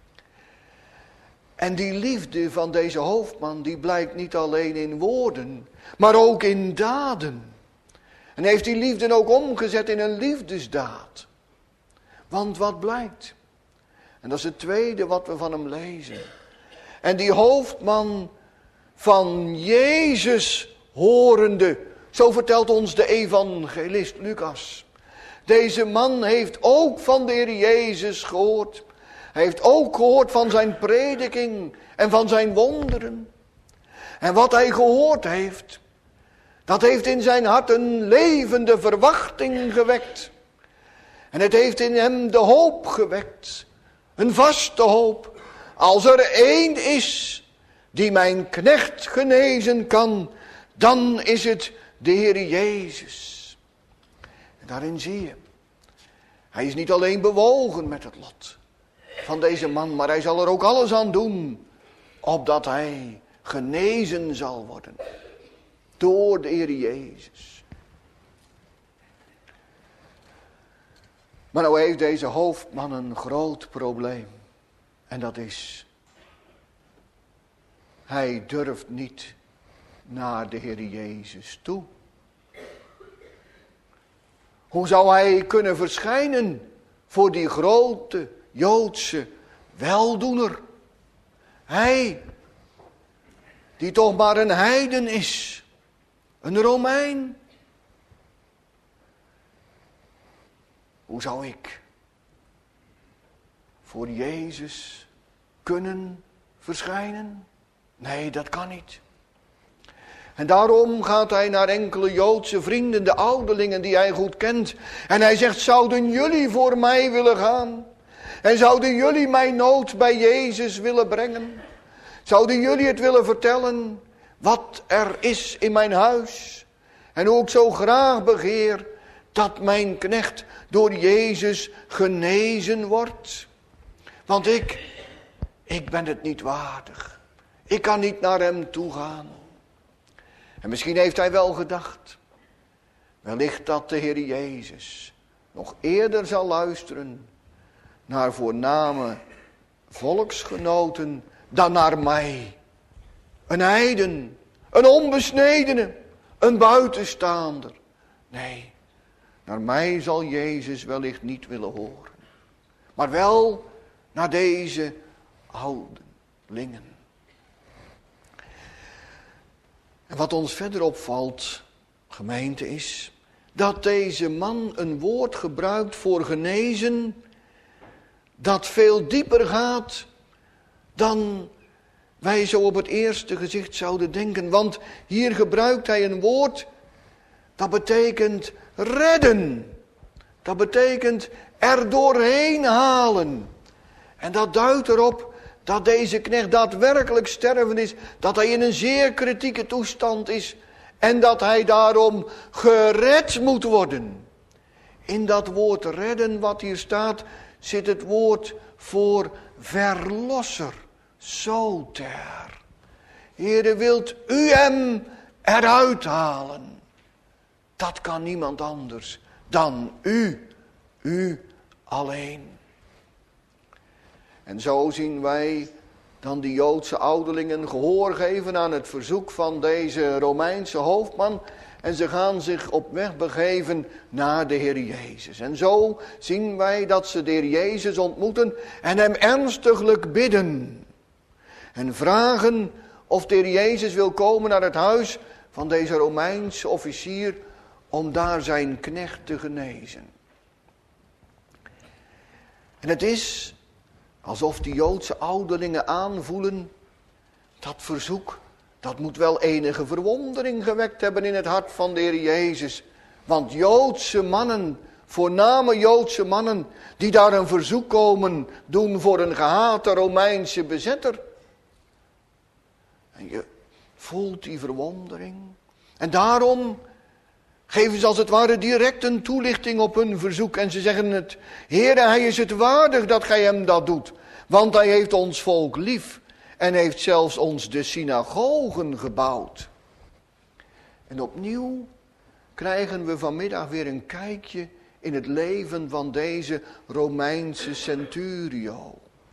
En die liefde van deze hoofdman, die blijkt niet alleen in woorden, maar ook in daden. En heeft die liefde ook omgezet in een liefdesdaad. Want wat blijkt? En dat is het tweede wat we van hem lezen. En die hoofdman van Jezus horende, zo vertelt ons de evangelist Lucas. Deze man heeft ook van de Heer Jezus gehoord. Hij heeft ook gehoord van zijn prediking en van zijn wonderen. En wat hij gehoord heeft, dat heeft in zijn hart een levende verwachting gewekt. En het heeft in hem de hoop gewekt. Een vaste hoop. Als er één is die mijn knecht genezen kan, dan is het de Heer Jezus. En daarin zie je, hij is niet alleen bewogen met het lot van deze man, maar hij zal er ook alles aan doen, opdat hij genezen zal worden door de Heer Jezus. Maar nou heeft deze hoofdman een groot probleem. En dat is, hij durft niet naar de Heer Jezus toe. Hoe zou hij kunnen verschijnen voor die grote Joodse weldoener? Hij, die toch maar een heiden is, een Romein. Hoe zou ik voor Jezus kunnen verschijnen? Nee, dat kan niet. En daarom gaat hij naar enkele Joodse vrienden, de ouderlingen die hij goed kent. En hij zegt, zouden jullie voor mij willen gaan? En zouden jullie mijn nood bij Jezus willen brengen? Zouden jullie het willen vertellen wat er is in mijn huis? En hoe ik zo graag begeer dat mijn knecht door Jezus genezen wordt? Want ik ben het niet waardig. Ik kan niet naar hem toe gaan. En misschien heeft hij wel gedacht, wellicht dat de Heer Jezus nog eerder zal luisteren naar voorname volksgenoten dan naar mij. Een heiden, een onbesnedene, een buitenstaander. Nee, naar mij zal Jezus wellicht niet willen horen. Maar wel naar deze ouderlingen. En wat ons verder opvalt, gemeente, is dat deze man een woord gebruikt voor genezen dat veel dieper gaat dan wij zo op het eerste gezicht zouden denken. Want hier gebruikt hij een woord dat betekent redden. Dat betekent er doorheen halen. En dat duidt erop dat deze knecht daadwerkelijk stervend is. Dat hij in een zeer kritieke toestand is. En dat hij daarom gered moet worden. In dat woord redden wat hier staat, zit het woord voor verlosser. Soter. Heere, wilt u hem eruit halen? Dat kan niemand anders dan u. U alleen. En zo zien wij dan die Joodse ouderlingen gehoor geven aan het verzoek van deze Romeinse hoofdman. En ze gaan zich op weg begeven naar de Heer Jezus. En zo zien wij dat ze de Heer Jezus ontmoeten en hem ernstiglijk bidden. En vragen of de Heer Jezus wil komen naar het huis van deze Romeinse officier om daar zijn knecht te genezen. En het is alsof die Joodse ouderlingen aanvoelen, dat verzoek, dat moet wel enige verwondering gewekt hebben in het hart van de Heer Jezus. Want Joodse mannen, voorname Joodse mannen, die daar een verzoek komen doen voor een gehate Romeinse bezetter. En je voelt die verwondering. En daarom geven ze als het ware direct een toelichting op hun verzoek. En ze zeggen het, Heere, hij is het waardig dat gij hem dat doet. Want hij heeft ons volk lief. En heeft zelfs ons de synagogen gebouwd. En opnieuw krijgen we vanmiddag weer een kijkje in het leven van deze Romeinse centurio.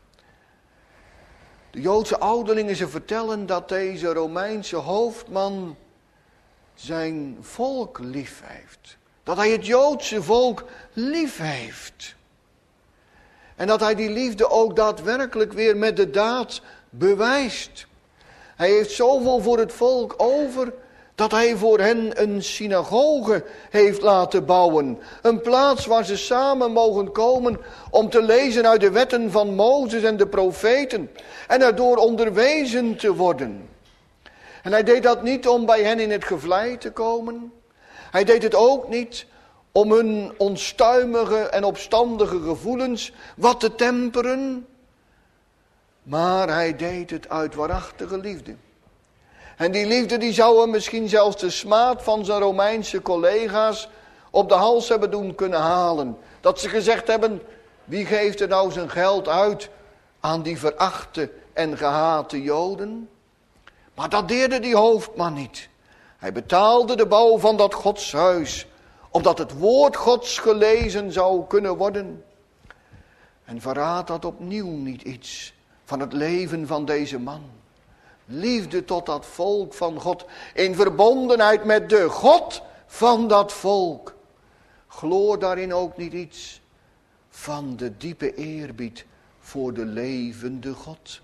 De Joodse ouderlingen, ze vertellen dat deze Romeinse hoofdman zijn volk lief heeft. Dat hij het Joodse volk lief heeft. En dat hij die liefde ook daadwerkelijk weer met de daad bewijst. Hij heeft zoveel voor het volk over, dat hij voor hen een synagoge heeft laten bouwen. Een plaats waar ze samen mogen komen om te lezen uit de wetten van Mozes en de profeten. En erdoor onderwezen te worden. En hij deed dat niet om bij hen in het gevlei te komen. Hij deed het ook niet om hun onstuimige en opstandige gevoelens wat te temperen. Maar hij deed het uit waarachtige liefde. En die liefde die zou hem misschien zelfs de smaad van zijn Romeinse collega's op de hals hebben doen kunnen halen. Dat ze gezegd hebben, wie geeft er nou zijn geld uit aan die verachte en gehate Joden? Maar dat deerde die hoofdman niet. Hij betaalde de bouw van dat godshuis, opdat het woord Gods gelezen zou kunnen worden. En verraadt dat opnieuw niet iets van het leven van deze man? Liefde tot dat volk van God, in verbondenheid met de God van dat volk. Gloor daarin ook niet iets van de diepe eerbied voor de levende God?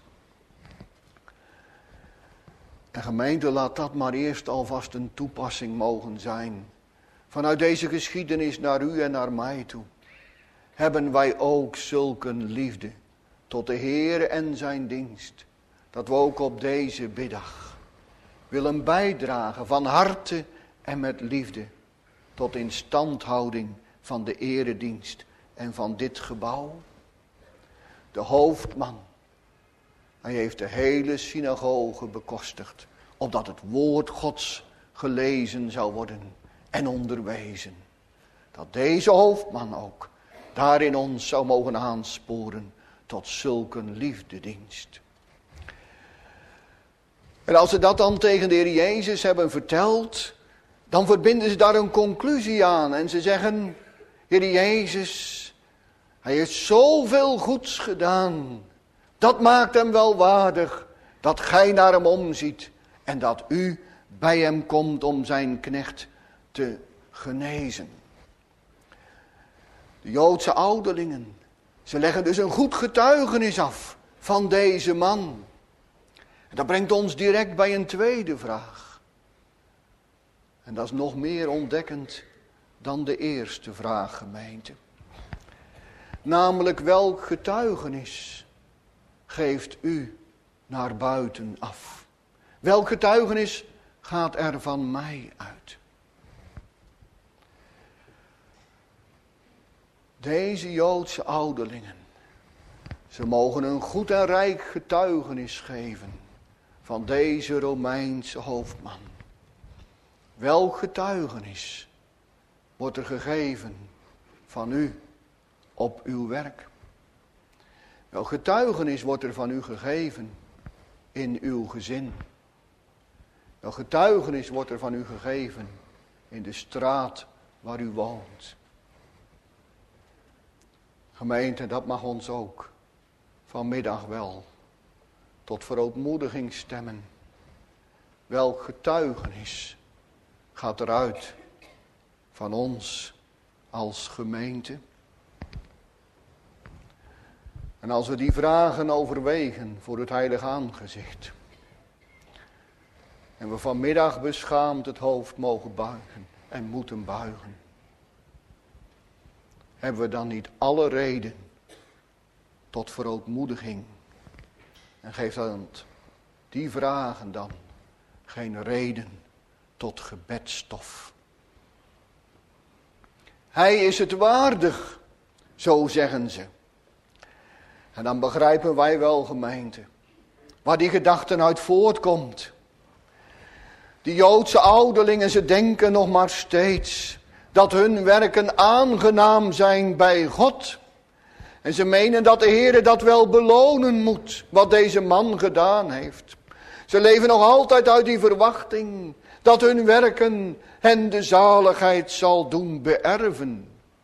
En gemeente, laat dat maar eerst alvast een toepassing mogen zijn. Vanuit deze geschiedenis naar u en naar mij toe. Hebben wij ook zulke liefde tot de Heere en zijn dienst. Dat we ook op deze middag willen bijdragen van harte en met liefde. Tot instandhouding van de eredienst en van dit gebouw. De hoofdman, hij heeft de hele synagoge bekostigd. Opdat het woord Gods gelezen zou worden en onderwezen. Dat deze hoofdman ook daarin ons zou mogen aansporen tot zulke liefdedienst. En als ze dat dan tegen de Heer Jezus hebben verteld, dan verbinden ze daar een conclusie aan. En ze zeggen, Heer Jezus, hij heeft zoveel goeds gedaan. Dat maakt hem wel waardig dat gij naar hem omziet. En dat u bij hem komt om zijn knecht te genezen. De Joodse ouderlingen, ze leggen dus een goed getuigenis af van deze man. En dat brengt ons direct bij een tweede vraag. En dat is nog meer ontdekkend dan de eerste vraag, gemeente. Namelijk, welk getuigenis geeft u naar buiten af? Welk getuigenis gaat er van mij uit? Deze Joodse ouderlingen, ze mogen een goed en rijk getuigenis geven van deze Romeinse hoofdman. Welk getuigenis wordt er gegeven van u op uw werk? Welk getuigenis wordt er van u gegeven in uw gezin? Welk getuigenis wordt er van u gegeven in de straat waar u woont? Gemeente, dat mag ons ook vanmiddag wel tot verootmoediging stemmen. Welk getuigenis gaat eruit van ons als gemeente? En als we die vragen overwegen voor het heilige aangezicht, en we vanmiddag beschaamd het hoofd mogen buigen en moeten buigen, hebben we dan niet alle reden tot verootmoediging? En geeft dan die vragen dan geen reden tot gebedstof? Hij is het waardig, zo zeggen ze. En dan begrijpen wij wel, gemeente, waar die gedachten uit voortkomt. Die Joodse ouderlingen, ze denken nog maar steeds dat hun werken aangenaam zijn bij God. En ze menen dat de Heer dat wel belonen moet, wat deze man gedaan heeft. Ze leven nog altijd uit die verwachting dat hun werken hen de zaligheid zal doen beërven.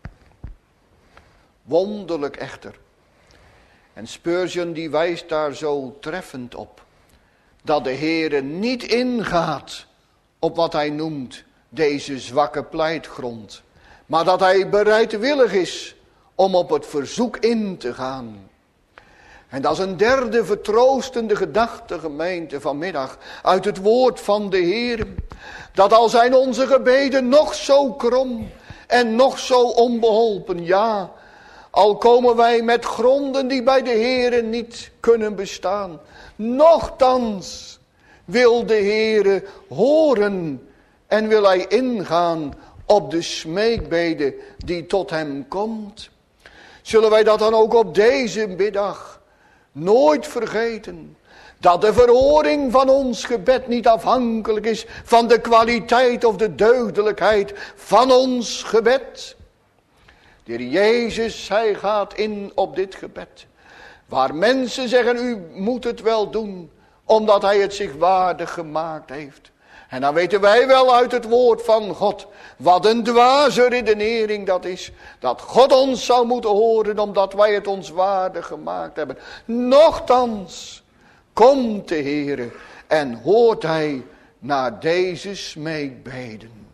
Wonderlijk echter. En Spurgeon die wijst daar zo treffend op, dat de Heere niet ingaat op wat hij noemt deze zwakke pleitgrond, maar dat hij bereidwillig is om op het verzoek in te gaan. En dat is een derde vertroostende gedachte, gemeente, vanmiddag uit het woord van de Heer. Dat al zijn onze gebeden nog zo krom en nog zo onbeholpen, ja, al komen wij met gronden die bij de Heere niet kunnen bestaan, nochtans wil de Heere horen en wil hij ingaan op de smeekbede die tot hem komt. Zullen wij dat dan ook op deze middag nooit vergeten? Dat de verhoring van ons gebed niet afhankelijk is van de kwaliteit of de deugdelijkheid van ons gebed. De Heer Jezus, hij gaat in op dit gebed. Waar mensen zeggen, u moet het wel doen, omdat hij het zich waardig gemaakt heeft. En dan weten wij wel uit het woord van God, wat een dwaze redenering dat is. Dat God ons zou moeten horen, omdat wij het ons waardig gemaakt hebben. Nochtans komt de Heere en hoort hij naar deze smeekbeden.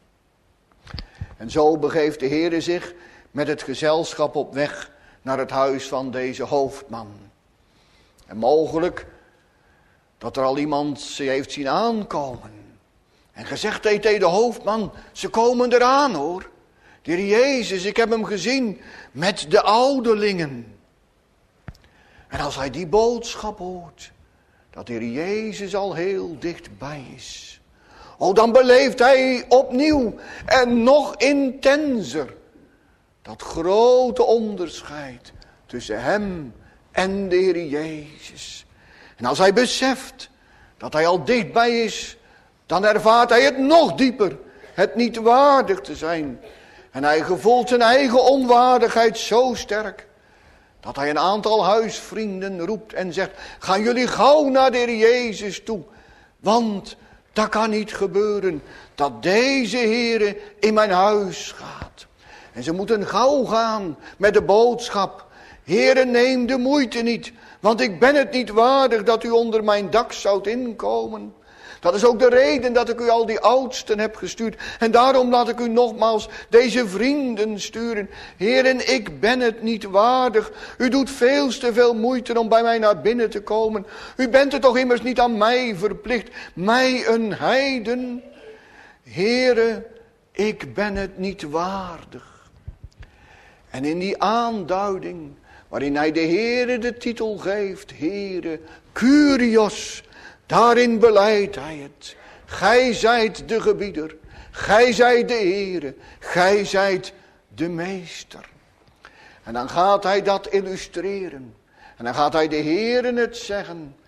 En zo begeeft de Heere zich met het gezelschap op weg naar het huis van deze hoofdman. En mogelijk dat er al iemand ze heeft zien aankomen. En gezegd heeft tegen de hoofdman, ze komen eraan hoor. De Heer Jezus, ik heb hem gezien met de ouderlingen. En als hij die boodschap hoort, dat de Heer Jezus al heel dichtbij is. Oh, dan beleeft hij opnieuw en nog intenser dat grote onderscheid tussen hem en de Heer Jezus. En als hij beseft dat hij al dichtbij is, dan ervaart hij het nog dieper, het niet waardig te zijn. En hij gevoelt zijn eigen onwaardigheid zo sterk, dat hij een aantal huisvrienden roept en zegt, gaan jullie gauw naar de Heer Jezus toe, want dat kan niet gebeuren, dat deze Heere in mijn huis gaat. En ze moeten gauw gaan met de boodschap, Heere, neem de moeite niet, want ik ben het niet waardig dat u onder mijn dak zoudt inkomen. Dat is ook de reden dat ik u al die oudsten heb gestuurd. En daarom laat ik u nogmaals deze vrienden sturen. Heren, ik ben het niet waardig. U doet veel te veel moeite om bij mij naar binnen te komen. U bent er toch immers niet aan mij verplicht. Mij een heiden. Heren, ik ben het niet waardig. En in die aanduiding, waarin hij de Heere de titel geeft, Heere, Kyrios, daarin beleidt hij het. Gij zijt de gebieder, gij zijt de Heere, gij zijt de meester. En dan gaat hij dat illustreren. En dan gaat hij de Heere het zeggen.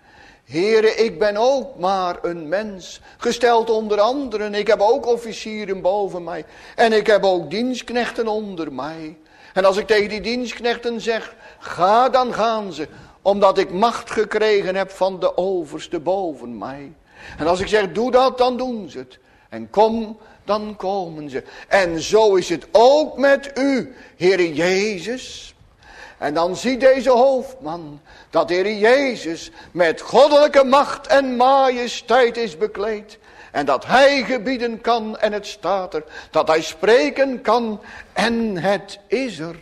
Heere, ik ben ook maar een mens, gesteld onder anderen. Ik heb ook officieren boven mij. En ik heb ook dienstknechten onder mij. En als ik tegen die dienstknechten zeg, ga, dan gaan ze. Omdat ik macht gekregen heb van de overste boven mij. En als ik zeg, doe dat, dan doen ze het. En kom, dan komen ze. En zo is het ook met u, Heere Jezus. En dan ziet deze hoofdman dat Heere Jezus met goddelijke macht en majesteit is bekleed. En dat hij gebieden kan en het staat er. Dat hij spreken kan en het is er.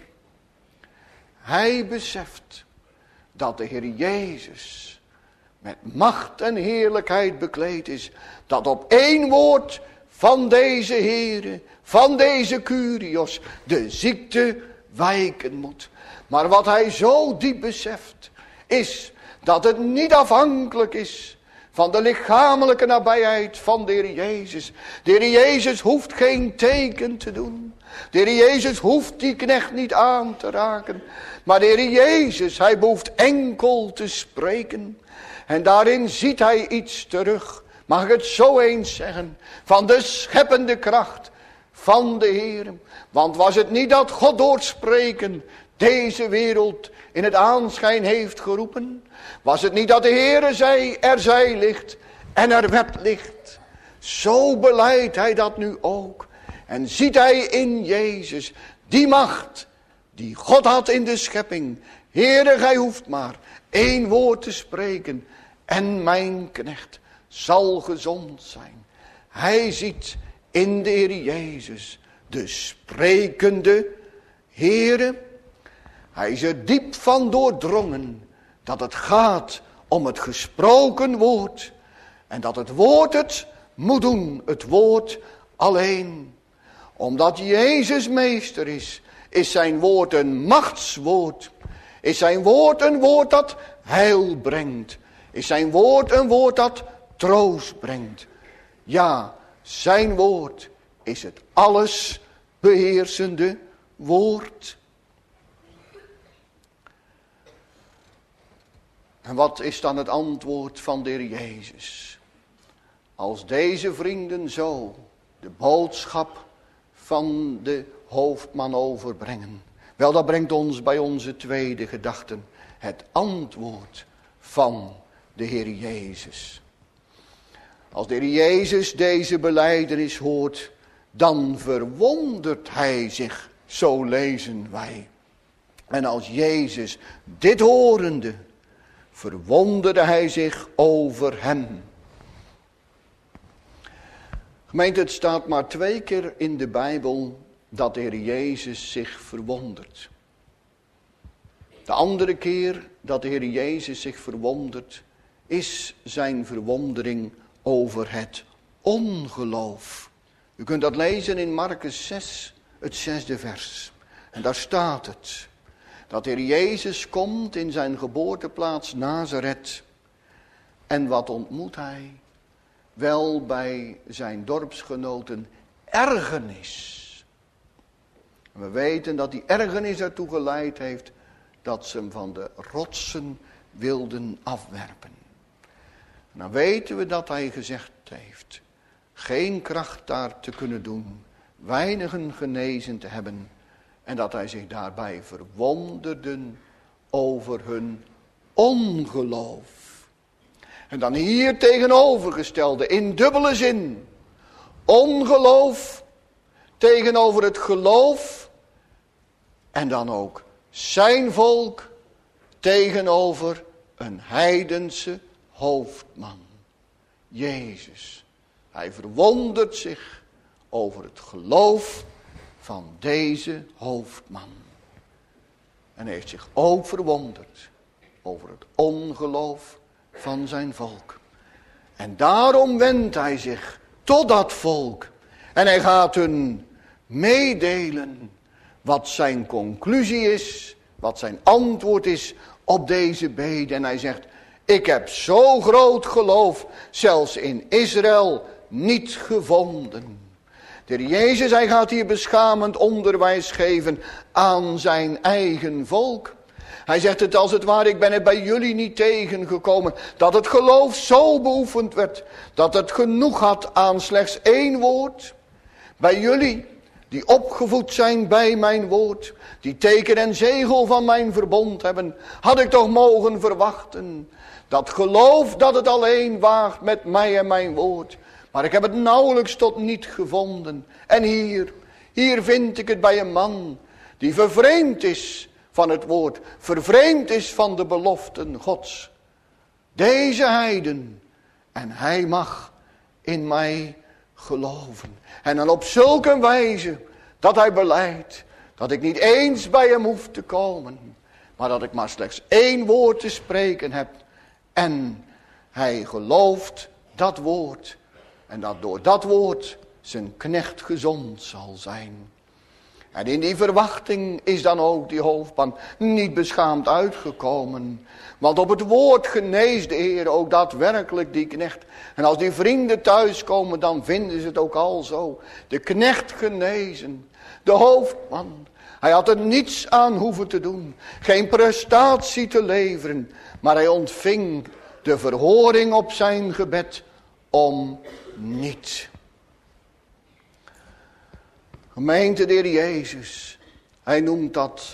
Hij beseft dat de Heer Jezus met macht en heerlijkheid bekleed is. Dat op één woord van deze Heere, van deze Kyrios, de ziekte wijken moet. Maar wat hij zo diep beseft, is dat het niet afhankelijk is van de lichamelijke nabijheid van de Heer Jezus. De Heer Jezus hoeft geen teken te doen. De Heer Jezus hoeft die knecht niet aan te raken. Maar de Heer Jezus, hij behoeft enkel te spreken. En daarin ziet hij iets terug. Mag ik het zo eens zeggen? Van de scheppende kracht van de Heer. Want was het niet dat God door het spreken deze wereld in het aanschijn heeft geroepen? Was het niet dat de Heere zei, er zij licht en er werd licht? Zo belijdt hij dat nu ook. En ziet hij in Jezus die macht die God had in de schepping. Heere, gij hoeft maar één woord te spreken en mijn knecht zal gezond zijn. Hij ziet in de Heer Jezus de sprekende Heere. Hij is er diep van doordrongen dat het gaat om het gesproken woord. En dat het woord het moet doen, het woord alleen. Omdat Jezus meester is zijn woord een machtswoord. Is zijn woord een woord dat heil brengt. Is zijn woord een woord dat troost brengt. Ja, zijn woord is het alles beheersende woord. En wat is dan het antwoord van de Heer Jezus? Als deze vrienden zo de boodschap van de hoofdman overbrengen. Wel, dat brengt ons bij onze tweede gedachte. Het antwoord van de Heer Jezus. Als de Heer Jezus deze belijdenis hoort, dan verwondert hij zich, zo lezen wij. En als Jezus dit horende, verwonderde hij zich over hem. Gemeente, het staat maar 2 keer in de Bijbel dat de Heer Jezus zich verwondert. De andere keer dat de Heer Jezus zich verwondert, is zijn verwondering over het ongeloof. U kunt dat lezen in Markus 6, het 6e vers. En daar staat het. Dat de Heer Jezus komt in zijn geboorteplaats Nazareth. En wat ontmoet hij? Wel bij zijn dorpsgenoten ergernis. En we weten dat die ergernis ertoe geleid heeft dat ze hem van de rotsen wilden afwerpen. En dan weten we dat hij gezegd heeft geen kracht daar te kunnen doen, weinigen genezen te hebben. En dat hij zich daarbij verwonderde over hun ongeloof. En dan hier tegenovergestelde, in dubbele zin. Ongeloof tegenover het geloof. En dan ook zijn volk tegenover een heidense hoofdman. Jezus. Hij verwondert zich over het geloof van deze hoofdman. En hij heeft zich ook verwonderd over het ongeloof van zijn volk. En daarom wendt hij zich tot dat volk. En hij gaat hun meedelen wat zijn conclusie is, wat zijn antwoord is op deze bede. En hij zegt, ik heb zo groot geloof, zelfs in Israël niet gevonden. De Heer Jezus, hij gaat hier beschamend onderwijs geven aan zijn eigen volk. Hij zegt het als het ware, ik ben het bij jullie niet tegengekomen. Dat het geloof zo beoefend werd, dat het genoeg had aan slechts 1 woord. Bij jullie, die opgevoed zijn bij mijn woord, die teken en zegel van mijn verbond hebben, had ik toch mogen verwachten. Dat geloof dat het alleen waagt met mij en mijn woord. Maar ik heb het nauwelijks tot niet gevonden. En hier vind ik het bij een man die vervreemd is van het woord. Vervreemd is van de beloften Gods. Deze heiden. En hij mag in mij geloven. En dan op zulke wijze dat hij belijdt dat ik niet eens bij hem hoef te komen. Maar dat ik maar slechts 1 woord te spreken heb. En hij gelooft dat woord. En dat door dat woord zijn knecht gezond zal zijn. En in die verwachting is dan ook die hoofdman niet beschaamd uitgekomen. Want op het woord geneest de Heer ook daadwerkelijk die knecht. En als die vrienden thuiskomen, dan vinden ze het ook al zo. De knecht genezen. De hoofdman. Hij had er niets aan hoeven te doen. Geen prestatie te leveren. Maar hij ontving de verhoring op zijn gebed om niets. Gemeente de Heer Jezus. Hij noemt dat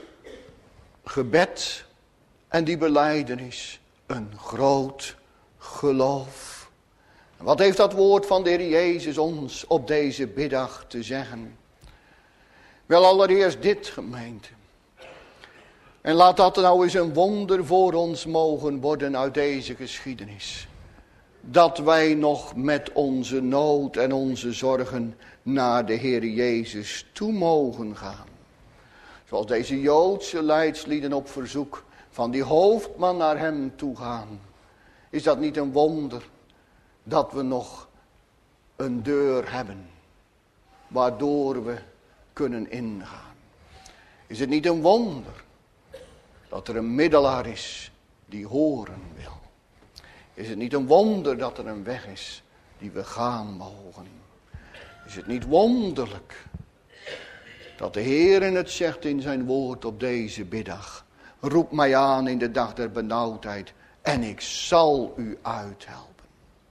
gebed en die belijdenis een groot geloof. En wat heeft dat woord van de Heer Jezus ons op deze biddag te zeggen? Wel, allereerst dit, gemeente. En laat dat nou eens een wonder voor ons mogen worden uit deze geschiedenis. Dat wij nog met onze nood en onze zorgen naar de Heer Jezus toe mogen gaan. Zoals deze Joodse leidslieden op verzoek van die hoofdman naar hem toe gaan. Is dat niet een wonder dat we nog een deur hebben waardoor we kunnen ingaan? Is het niet een wonder dat er een middelaar is die horen wil? Is het niet een wonder dat er een weg is die we gaan mogen? Is het niet wonderlijk dat de Heer het zegt in zijn woord op deze biddag? Roep mij aan in de dag der benauwdheid en ik zal u uithelpen.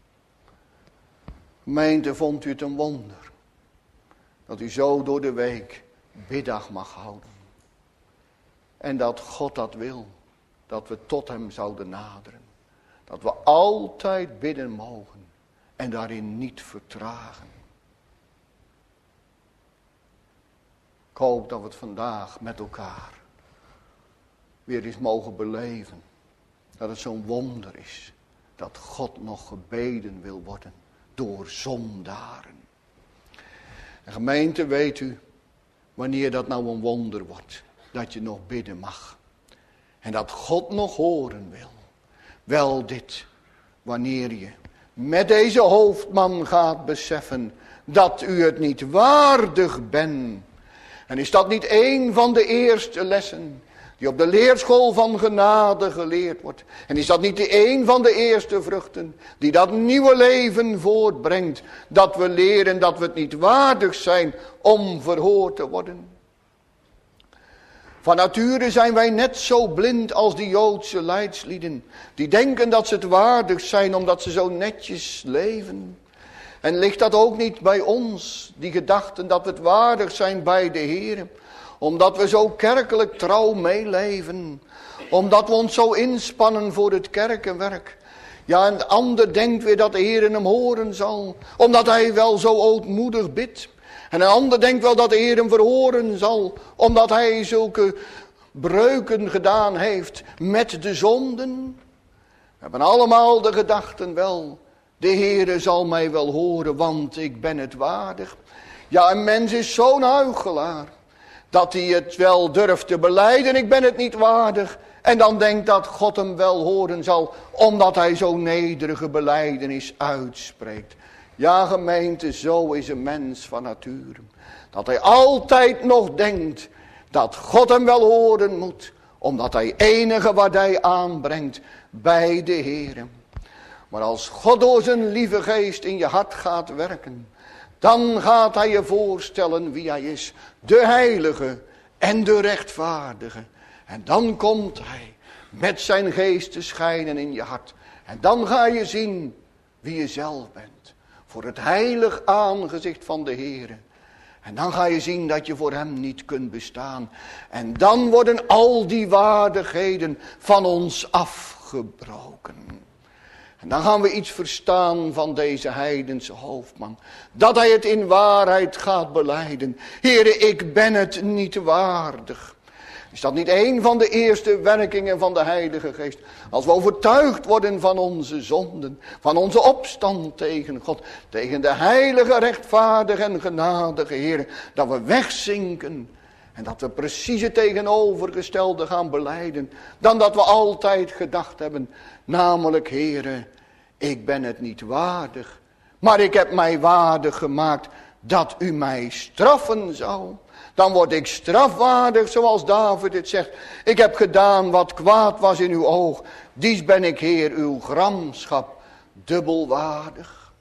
Gemeente, vond u het een wonder dat u zo door de week biddag mag houden? En dat God dat wil, dat we tot hem zouden naderen. Dat we altijd bidden mogen en daarin niet vertragen. Ik hoop dat we het vandaag met elkaar weer eens mogen beleven. Dat het zo'n wonder is dat God nog gebeden wil worden door zondaren. En gemeente, weet u wanneer dat nou een wonder wordt? Dat je nog bidden mag. En dat God nog horen wil. Wel dit, wanneer je met deze hoofdman gaat beseffen dat u het niet waardig bent. En is dat niet een van de eerste lessen die op de leerschool van genade geleerd wordt? En is dat niet een van de eerste vruchten die dat nieuwe leven voortbrengt? Dat we leren dat we het niet waardig zijn om verhoord te worden. Van nature zijn wij net zo blind als die Joodse leidslieden. Die denken dat ze het waardig zijn omdat ze zo netjes leven. En ligt dat ook niet bij ons, die gedachten dat we het waardig zijn bij de Heer? Omdat we zo kerkelijk trouw meeleven. Omdat we ons zo inspannen voor het kerkenwerk. Ja, en de ander denkt weer dat de Heer hem horen zal. Omdat hij wel zo ootmoedig bidt. En een ander denkt wel dat de Heer hem verhoren zal. Omdat hij zulke breuken gedaan heeft met de zonden. We hebben allemaal de gedachten wel. De Heere zal mij wel horen, want ik ben het waardig. Ja, een mens is zo'n huichelaar. Dat hij het wel durft te belijden, ik ben het niet waardig. En dan denkt dat God hem wel horen zal, omdat hij zo'n nederige belijdenis uitspreekt. Ja, gemeente, zo is een mens van nature. Dat hij altijd nog denkt dat God hem wel horen moet. Omdat hij enige waardij aanbrengt bij de Heere. Maar als God door zijn lieve geest in je hart gaat werken, dan gaat hij je voorstellen wie hij is. De heilige en de rechtvaardige. En dan komt hij met zijn geest te schijnen in je hart. En dan ga je zien wie je zelf bent. Voor het heilig aangezicht van de Heere. En dan ga je zien dat je voor hem niet kunt bestaan. En dan worden al die waardigheden van ons afgebroken. En dan gaan we iets verstaan van deze heidense hoofdman. Dat hij het in waarheid gaat belijden. Heere, ik ben het niet waardig. Is dat niet een van de eerste werkingen van de Heilige Geest? Als we overtuigd worden van onze zonden, van onze opstand tegen God, tegen de heilige, rechtvaardige en genadige Heer, dat we wegzinken en dat we precies het tegenovergestelde gaan belijden, dan dat we altijd gedacht hebben, namelijk Heere, ik ben het niet waardig, maar ik heb mij waardig gemaakt dat u mij straffen zou. Dan word ik strafwaardig, zoals David het zegt. Ik heb gedaan wat kwaad was in uw oog. Dies ben ik, Heer, uw gramschap dubbelwaardig.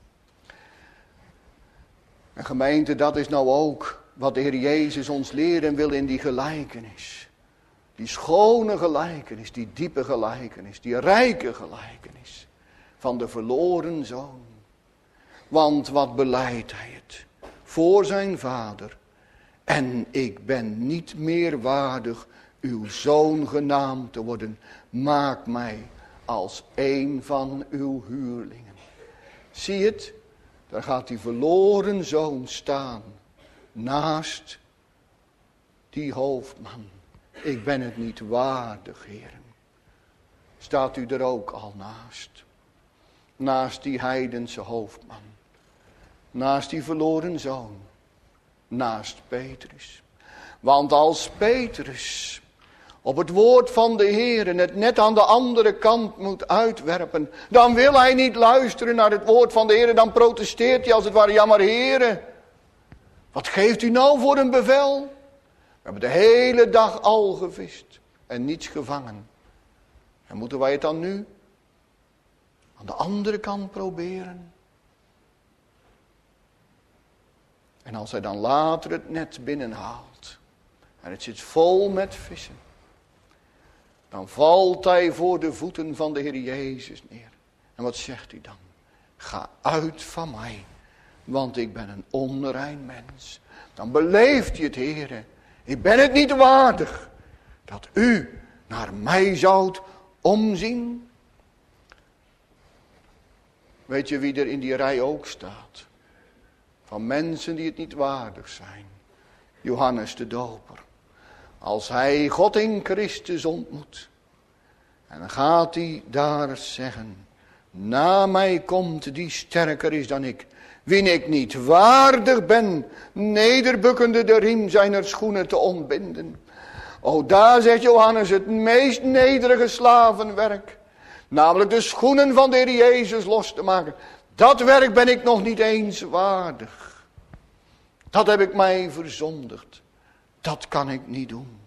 En gemeente, dat is nou ook wat de Heer Jezus ons leren wil in die gelijkenis. Die schone gelijkenis, die diepe gelijkenis, die rijke gelijkenis van de verloren zoon. Want wat belijdt hij het? Voor zijn vader. En ik ben niet meer waardig uw zoon genaamd te worden. Maak mij als een van uw huurlingen. Zie het? Daar gaat die verloren zoon staan. Naast die hoofdman. Ik ben het niet waardig, heren. Staat u er ook al naast? Naast die heidense hoofdman. Naast die verloren zoon. Naast Petrus. Want als Petrus op het woord van de Heer het net aan de andere kant moet uitwerpen, dan wil hij niet luisteren naar het woord van de Heer. Dan protesteert hij als het ware, ja maar Heer, wat geeft u nou voor een bevel? We hebben de hele dag al gevist en niets gevangen. En moeten wij het dan nu aan de andere kant proberen? En als hij dan later het net binnenhaalt en het zit vol met vissen, dan valt hij voor de voeten van de Heer Jezus neer. En wat zegt hij dan? Ga uit van mij, want ik ben een onrein mens. Dan beleeft hij het, Heere. Ik ben het niet waardig dat u naar mij zoudt omzien. Weet je wie er in die rij ook staat? Van mensen die het niet waardig zijn. Johannes de Doper. Als hij God in Christus ontmoet. En dan gaat hij daar zeggen. Na mij komt die sterker is dan ik. Wien ik niet waardig ben. Nederbukkende de riem zijner schoenen te ontbinden. O, daar zegt Johannes het meest nederige slavenwerk. Namelijk de schoenen van de Heer Jezus los te maken. Dat werk ben ik nog niet eens waardig. Dat heb ik mij verzondigd. Dat kan ik niet doen.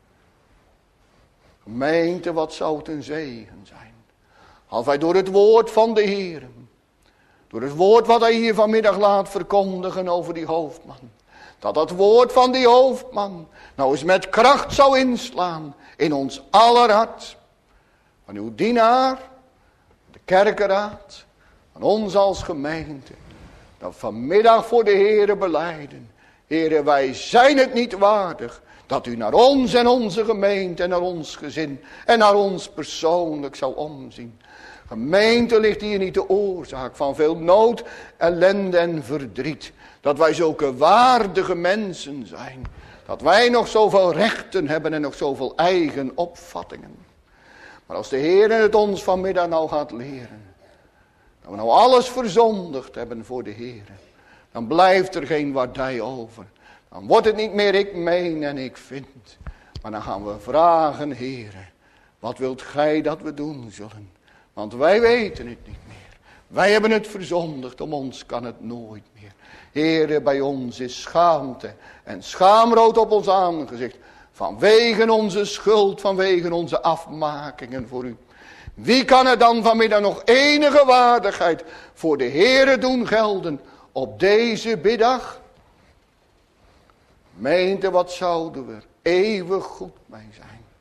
Gemeente, wat zou het een zegen zijn. Als wij door het woord van de Heer. Door het woord wat hij hier vanmiddag laat verkondigen over die hoofdman. Dat dat woord van die hoofdman nou eens met kracht zou inslaan in ons aller hart. Van uw dienaar, de kerkenraad, van ons als gemeente. Dat vanmiddag voor de Heere belijden. Heere, wij zijn het niet waardig dat u naar ons en onze gemeente en naar ons gezin en naar ons persoonlijk zou omzien. Gemeente ligt hier niet de oorzaak van veel nood, ellende en verdriet. Dat wij zulke waardige mensen zijn. Dat wij nog zoveel rechten hebben en nog zoveel eigen opvattingen. Maar als de Heer het ons vanmiddag nou gaat leren. Dat we nou alles verzondigd hebben voor de Heer. Dan blijft er geen waardij over. Dan wordt het niet meer ik meen en ik vind. Maar dan gaan we vragen, Heer. Wat wilt gij dat we doen zullen? Want wij weten het niet meer. Wij hebben het verzondigd. Om ons kan het nooit meer. Heere, bij ons is schaamte en schaamrood op ons aangezicht. Vanwege onze schuld, vanwege onze afmakingen voor u. Wie kan er dan vanmiddag nog enige waardigheid voor de Heere doen gelden op deze biddag? Meente, wat zouden we er eeuwig goed mee zijn.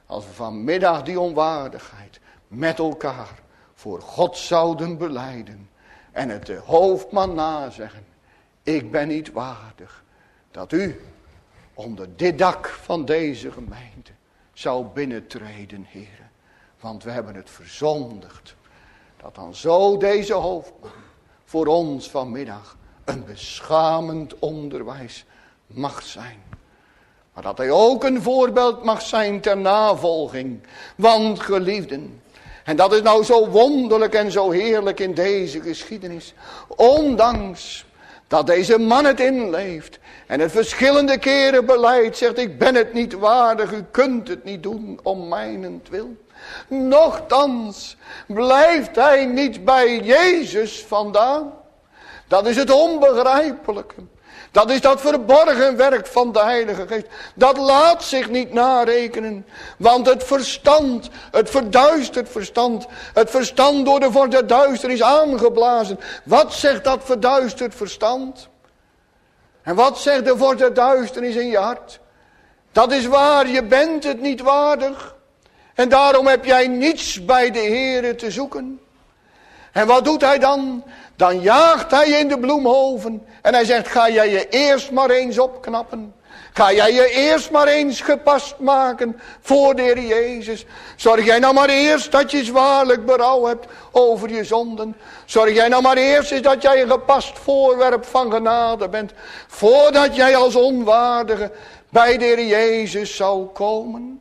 als we vanmiddag die onwaardigheid met elkaar voor God zouden belijden. En het de hoofdman nazeggen. Ik ben niet waardig dat u onder dit dak van deze gemeente zou binnentreden, heren. Want we hebben het verzondigd. Dat dan zo deze hoofdman voor ons vanmiddag een beschamend onderwijs mag zijn. Maar dat hij ook een voorbeeld mag zijn ter navolging. Want geliefden, en dat is nou zo wonderlijk en zo heerlijk in deze geschiedenis. Ondanks dat deze man het inleeft en het verschillende keren belijdt, zegt ik ben het niet waardig, u kunt het niet doen om mijnentwil. Nochtans blijft hij niet bij Jezus vandaan. Dat is het onbegrijpelijke. Dat is dat verborgen werk van de Heilige Geest. Dat laat zich niet narekenen. Want het verstand, het verduisterd verstand. Het verstand door de vorst der duisternis aangeblazen. Wat zegt dat verduisterd verstand? En wat zegt de vorst der duisternis in je hart? Dat is waar, je bent het niet waardig. En daarom heb jij niets bij de Heere te zoeken. En wat doet hij dan? Dan jaagt hij in de bloemhoven. En hij zegt, ga jij je eerst maar eens opknappen. Ga jij je eerst maar eens gepast maken voor de Heer Jezus. Zorg jij nou maar eerst dat je zwaarlijk berouw hebt over je zonden. Zorg jij nou maar eerst eens dat jij een gepast voorwerp van genade bent. Voordat jij als onwaardige bij de Heer Jezus zou komen.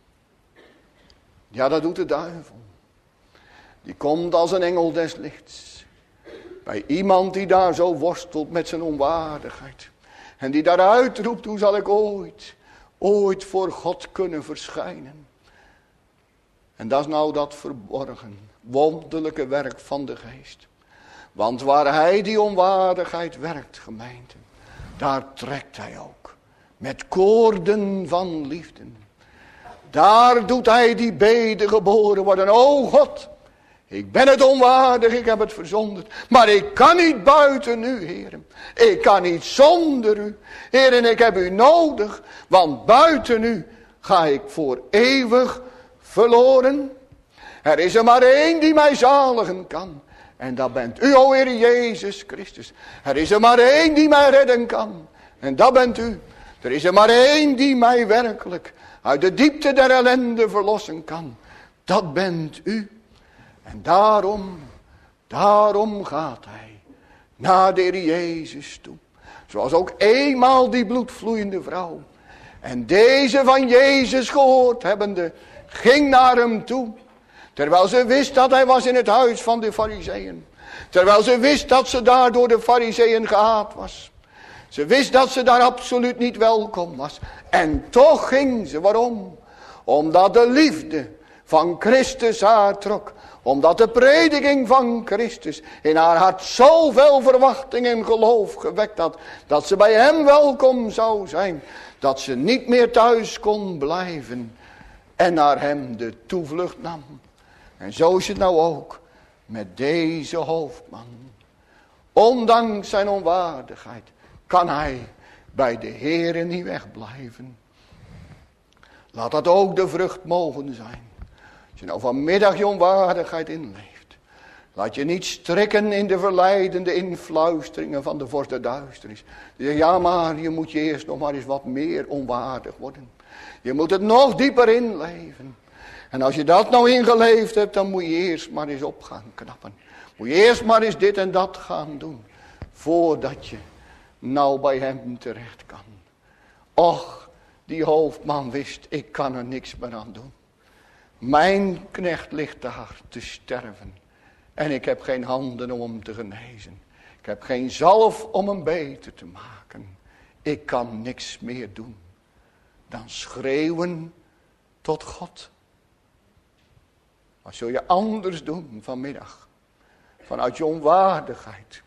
Ja, dat doet de duivel. Die komt als een engel des lichts. Bij iemand die daar zo worstelt met zijn onwaardigheid. En die daaruit roept, hoe zal ik ooit voor God kunnen verschijnen. En dat is nou dat verborgen, wonderlijke werk van de geest. Want waar hij die onwaardigheid werkt, gemeente, daar trekt hij ook. Met koorden van liefde. Daar doet hij die bede geboren worden. O God, ik ben het onwaardig, ik heb het verzonderd. Maar ik kan niet buiten u, heren. Ik kan niet zonder u. Heren, ik heb u nodig. Want buiten u ga ik voor eeuwig verloren. Er is er maar één die mij zaligen kan. En dat bent u, o Heer Jezus Christus. Er is er maar één die mij redden kan. En dat bent u. Er is er maar één die mij werkelijk uit de diepte der ellende verlossen kan. Dat bent u. En daarom gaat hij naar de Heer Jezus toe. Zoals ook eenmaal die bloedvloeiende vrouw. En deze van Jezus gehoord hebbende, ging naar hem toe. Terwijl ze wist dat hij was in het huis van de Farizeeën. Terwijl ze wist dat ze daar door de Farizeeën gehaat was. Ze wist dat ze daar absoluut niet welkom was. En toch ging ze. Waarom? Omdat de liefde van Christus haar trok. Omdat de prediking van Christus in haar hart zoveel verwachting en geloof gewekt had. Dat ze bij hem welkom zou zijn. Dat ze niet meer thuis kon blijven. En naar hem de toevlucht nam. En zo is het nou ook met deze hoofdman. Ondanks zijn onwaardigheid kan hij bij de Heere niet wegblijven. Laat dat ook de vrucht mogen zijn. Als je nou vanmiddag je onwaardigheid inleeft. Laat je niet strikken in de verleidende influisteringen van de vorst der duisternis. Die zegt, ja maar je moet je eerst nog maar eens wat meer onwaardig worden. Je moet het nog dieper inleven. En als je dat nou ingeleefd hebt, dan moet je eerst maar eens op gaan knappen. Moet je eerst maar eens dit en dat gaan doen. Voordat je nou bij hem terecht kan. Och, die hoofdman wist, ik kan er niks meer aan doen. Mijn knecht ligt daar te sterven. En ik heb geen handen om hem te genezen. Ik heb geen zalf om hem beter te maken. Ik kan niks meer doen dan schreeuwen tot God. Wat zul je anders doen vanmiddag? Vanuit je onwaardigheid.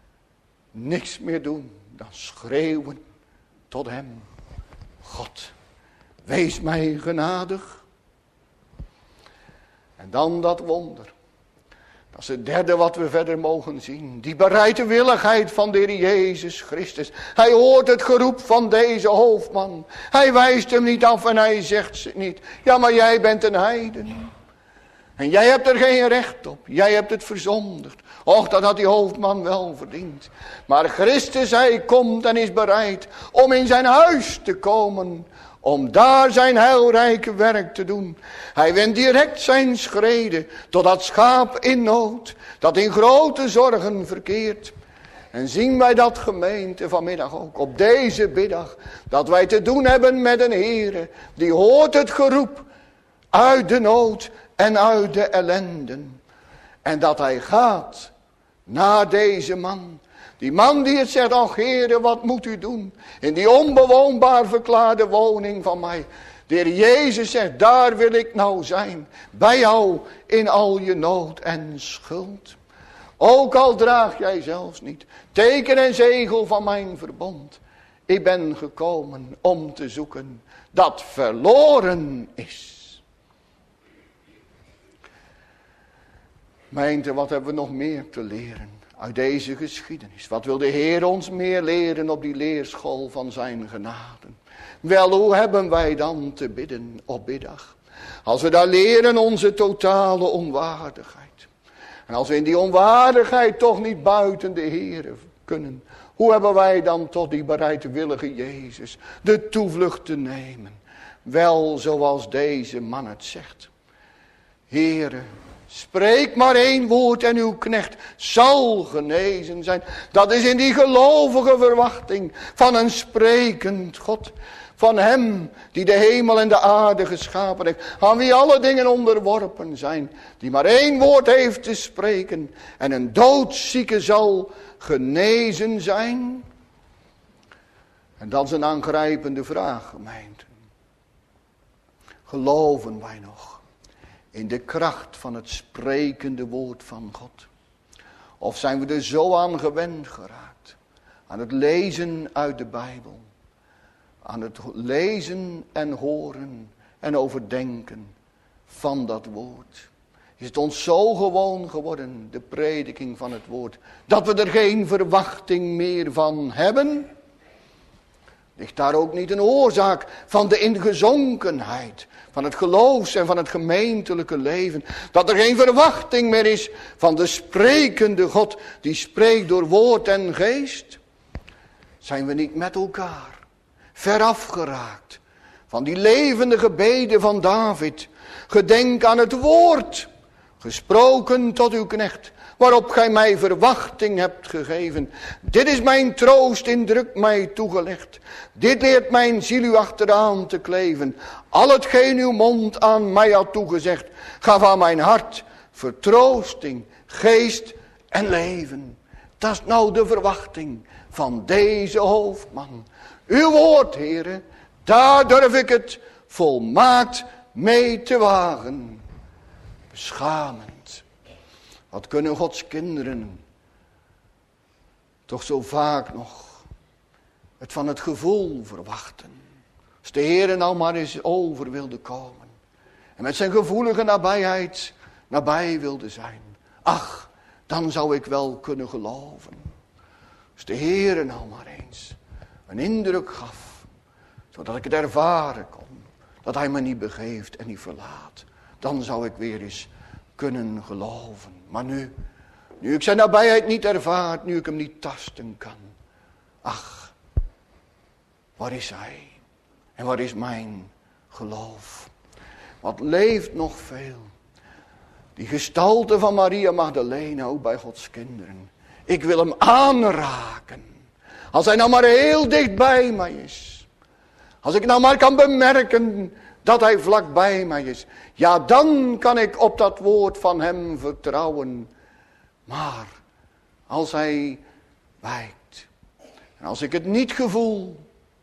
Niks meer doen dan schreeuwen tot hem. God, wees mij genadig. En dan dat wonder. Dat is het derde wat we verder mogen zien. Die bereidwilligheid van de Heer Jezus Christus. Hij hoort het geroep van deze hoofdman. Hij wijst hem niet af en hij zegt niet. Ja, maar jij bent een heiden. En jij hebt er geen recht op. Jij hebt het verzondigd. Och, dat had die hoofdman wel verdiend. Maar Christus, hij komt en is bereid om in zijn huis te komen. Om daar zijn heilrijke werk te doen. Hij wendt direct zijn schreden tot dat schaap in nood. Dat in grote zorgen verkeert. En zien wij dat, gemeente, vanmiddag ook. Op deze middag. Dat wij te doen hebben met een Heere. Die hoort het geroep uit de nood en uit de ellenden. En dat hij gaat naar deze man. Die man die het zegt, ach Heere, wat moet u doen? In die onbewoonbaar verklaarde woning van mij. De Heer Jezus zegt, daar wil ik nou zijn. Bij jou in al je nood en schuld. Ook al draag jij zelfs niet teken en zegel van mijn verbond. Ik ben gekomen om te zoeken dat verloren is. Gemeente, wat hebben we nog meer te leren uit deze geschiedenis? Wat wil de Heer ons meer leren op die leerschool van zijn genade? Wel, hoe hebben wij dan te bidden op biddag? Als we daar leren onze totale onwaardigheid. En als we in die onwaardigheid toch niet buiten de Heer kunnen. Hoe hebben wij dan tot die bereidwillige Jezus de toevlucht te nemen? Wel, zoals deze man het zegt. Heere, spreek maar één woord en uw knecht zal genezen zijn. Dat is in die gelovige verwachting van een sprekend God. Van hem die de hemel en de aarde geschapen heeft. Aan wie alle dingen onderworpen zijn. Die maar één woord heeft te spreken. En een doodzieke zal genezen zijn. En dat is een aangrijpende vraag, gemeente. Geloven wij nog in de kracht van het sprekende woord van God? Of zijn we er zo aan gewend geraakt? Aan het lezen uit de Bijbel. Aan het lezen en horen en overdenken van dat woord. Is het ons zo gewoon geworden, de prediking van het woord, dat we er geen verwachting meer van hebben? Ligt daar ook niet een oorzaak van de ingezonkenheid van het geloofs- en van het gemeentelijke leven? Dat er geen verwachting meer is van de sprekende God die spreekt door woord en geest? Zijn we niet met elkaar veraf geraakt van die levende gebeden van David? Gedenk aan het woord, gesproken tot uw knecht, waarop gij mij verwachting hebt gegeven. Dit is mijn troost in druk mij toegelegd. Dit leert mijn ziel u achteraan te kleven. Al hetgeen uw mond aan mij had toegezegd, gaf aan mijn hart vertroosting, geest en leven. Dat is nou de verwachting van deze hoofdman. Uw woord, Heere, daar durf ik het volmaakt mee te wagen. Beschamend. Wat kunnen Gods kinderen toch zo vaak nog het van het gevoel verwachten. Als de Heere nou maar eens over wilde komen. En met zijn gevoelige nabijheid nabij wilde zijn. Ach, dan zou ik wel kunnen geloven. Als de Heere nou maar eens een indruk gaf. Zodat ik het ervaren kon. Dat hij me niet begeeft en niet verlaat. Dan zou ik weer eens kunnen geloven. Maar nu ik zijn nabijheid niet ervaart, nu ik hem niet tasten kan. Ach, waar is hij? En waar is mijn geloof? Wat leeft nog veel. Die gestalte van Maria Magdalena, ook bij Gods kinderen. Ik wil hem aanraken. Als hij nou maar heel dicht bij mij is. Als ik nou maar kan bemerken dat hij vlak bij mij is. Ja, dan kan ik op dat woord van hem vertrouwen. Maar als hij wijkt. En als ik het niet gevoel.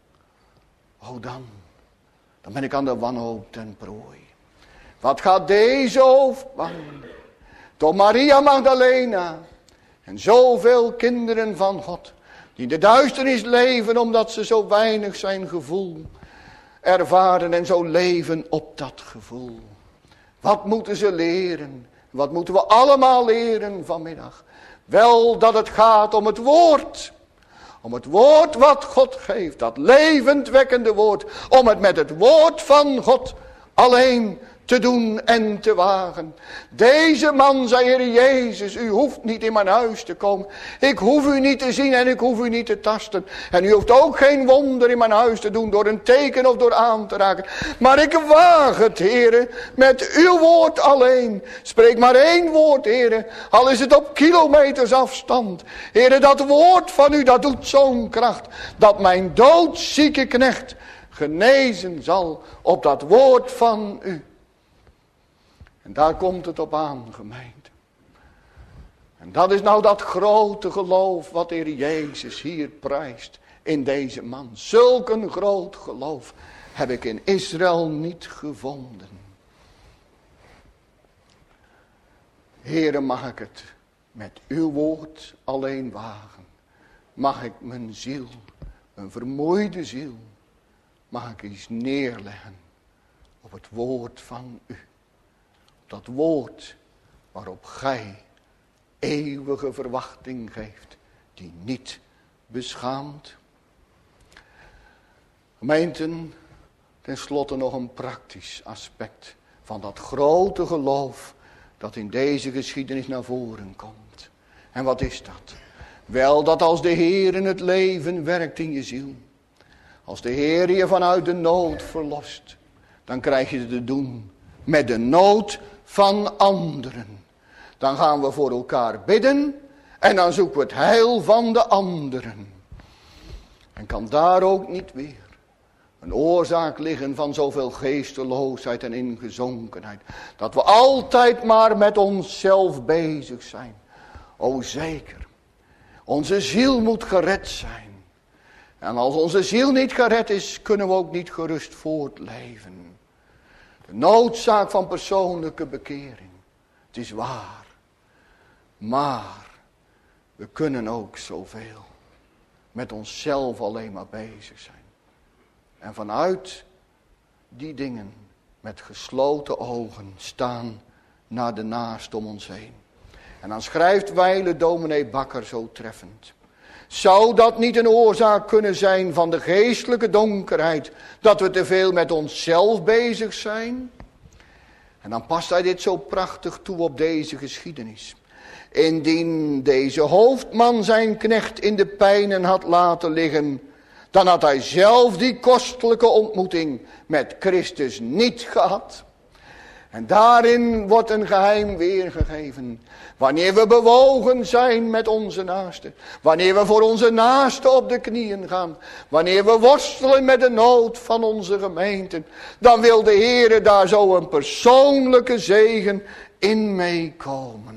Oh dan ben ik aan de wanhoop ten prooi. Wat gaat deze hoofdman tot Maria Magdalena en zoveel kinderen van God, die in de duisternis leven omdat ze zo weinig zijn gevoel ervaren en zo leven op dat gevoel. Wat moeten ze leren Wat moeten we allemaal leren vanmiddag? Wel dat het gaat om het woord. Om het woord wat God geeft. Dat levendwekkende woord. Om het met het woord van God alleen te doen en te wagen. Deze man zei: Heer Jezus, u hoeft niet in mijn huis te komen. Ik hoef u niet te zien en ik hoef u niet te tasten. En u hoeft ook geen wonder in mijn huis te doen door een teken of door aan te raken. Maar ik waag het, Heere, met uw woord alleen. Spreek maar één woord, Heere, al is het op kilometers afstand. Heere, dat woord van u, dat doet zo'n kracht, dat mijn doodzieke knecht genezen zal op dat woord van u. En daar komt het op aan, gemeente. En dat is nou dat grote geloof wat de Heer Jezus hier prijst in deze man. Zulk een groot geloof heb ik in Israël niet gevonden. Heere, mag ik het met uw woord alleen wagen. Mag ik mijn ziel, een vermoeide ziel, mag ik eens neerleggen op het woord van u. Dat woord waarop gij eeuwige verwachting geeft, die niet beschaamt. Gemeenten, tenslotte nog een praktisch aspect van dat grote geloof dat in deze geschiedenis naar voren komt. En wat is dat? Wel, dat als de Heer in het leven werkt in je ziel, als de Heer je vanuit de nood verlost, dan krijg je te doen met de nood van anderen. Dan gaan we voor elkaar bidden en dan zoeken we het heil van de anderen. En kan daar ook niet weer een oorzaak liggen van zoveel geesteloosheid en ingezonkenheid, dat we altijd maar met onszelf bezig zijn. O zeker, onze ziel moet gered zijn. En als onze ziel niet gered is, kunnen we ook niet gerust voortleven. De noodzaak van persoonlijke bekering. Het is waar. Maar we kunnen ook zoveel met onszelf alleen maar bezig zijn. En vanuit die dingen met gesloten ogen staan naar de naast om ons heen. En dan schrijft wijlen dominee Bakker zo treffend: zou dat niet een oorzaak kunnen zijn van de geestelijke donkerheid, dat we te veel met onszelf bezig zijn? En dan past hij dit zo prachtig toe op deze geschiedenis. Indien deze hoofdman zijn knecht in de pijnen had laten liggen, dan had hij zelf die kostelijke ontmoeting met Christus niet gehad. En daarin wordt een geheim weergegeven. Wanneer we bewogen zijn met onze naasten. Wanneer we voor onze naasten op de knieën gaan. Wanneer we worstelen met de nood van onze gemeenten. Dan wil de Heer daar zo een persoonlijke zegen in meekomen.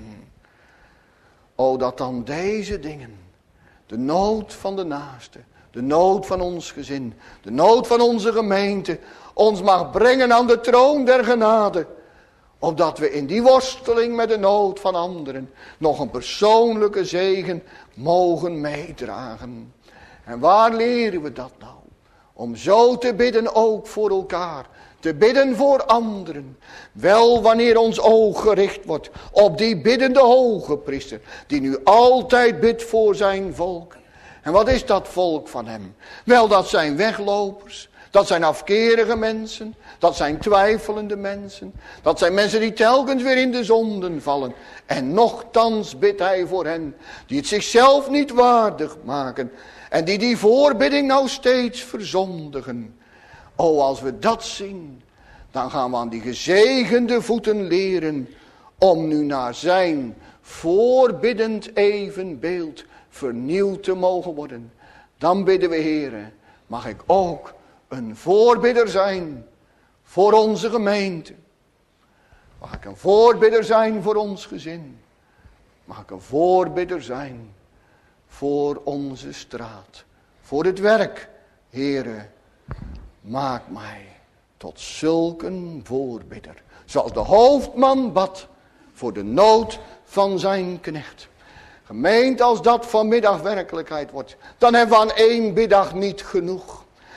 O, dat dan deze dingen, de nood van de naaste, de nood van ons gezin, de nood van onze gemeente, ons mag brengen aan de troon der genade. Opdat we in die worsteling met de nood van anderen nog een persoonlijke zegen mogen meedragen. En waar leren we dat nou? Om zo te bidden ook voor elkaar. Te bidden voor anderen. Wel wanneer ons oog gericht wordt op die biddende hoge priester. Die nu altijd bidt voor zijn volk. En wat is dat volk van hem? Wel, dat zijn weglopers. Dat zijn afkerige mensen. Dat zijn twijfelende mensen. Dat zijn mensen die telkens weer in de zonden vallen. En nochtans bidt hij voor hen. Die het zichzelf niet waardig maken. En die voorbidding nou steeds verzondigen. O, als we dat zien, dan gaan we aan die gezegende voeten leren om nu naar zijn voorbiddend evenbeeld vernieuwd te mogen worden. Dan bidden we, Heere, mag ik ook een voorbidder zijn voor onze gemeente. Mag ik een voorbidder zijn voor ons gezin. Mag ik een voorbidder zijn voor onze straat. Voor het werk, Heere. Maak mij tot zulk een voorbidder. Zoals de hoofdman bad voor de nood van zijn knecht. Gemeente, als dat vanmiddag werkelijkheid wordt, dan hebben we aan één biddag niet genoeg.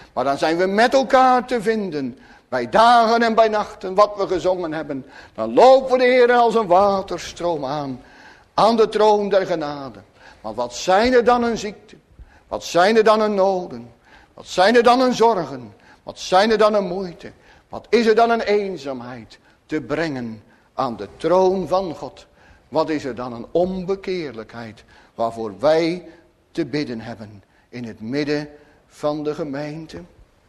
Maar dan zijn we met elkaar te vinden. Bij dagen en bij nachten wat we gezongen hebben. Dan lopen we de Heer als een waterstroom aan. Aan de troon der genade. Want wat zijn er dan een ziekte? Wat zijn er dan een noden? Wat zijn er dan een zorgen? Wat zijn er dan een moeite? Wat is er dan een eenzaamheid te brengen aan de troon van God? Wat is er dan een onbekeerlijkheid waarvoor wij te bidden hebben in het midden van de gemeente?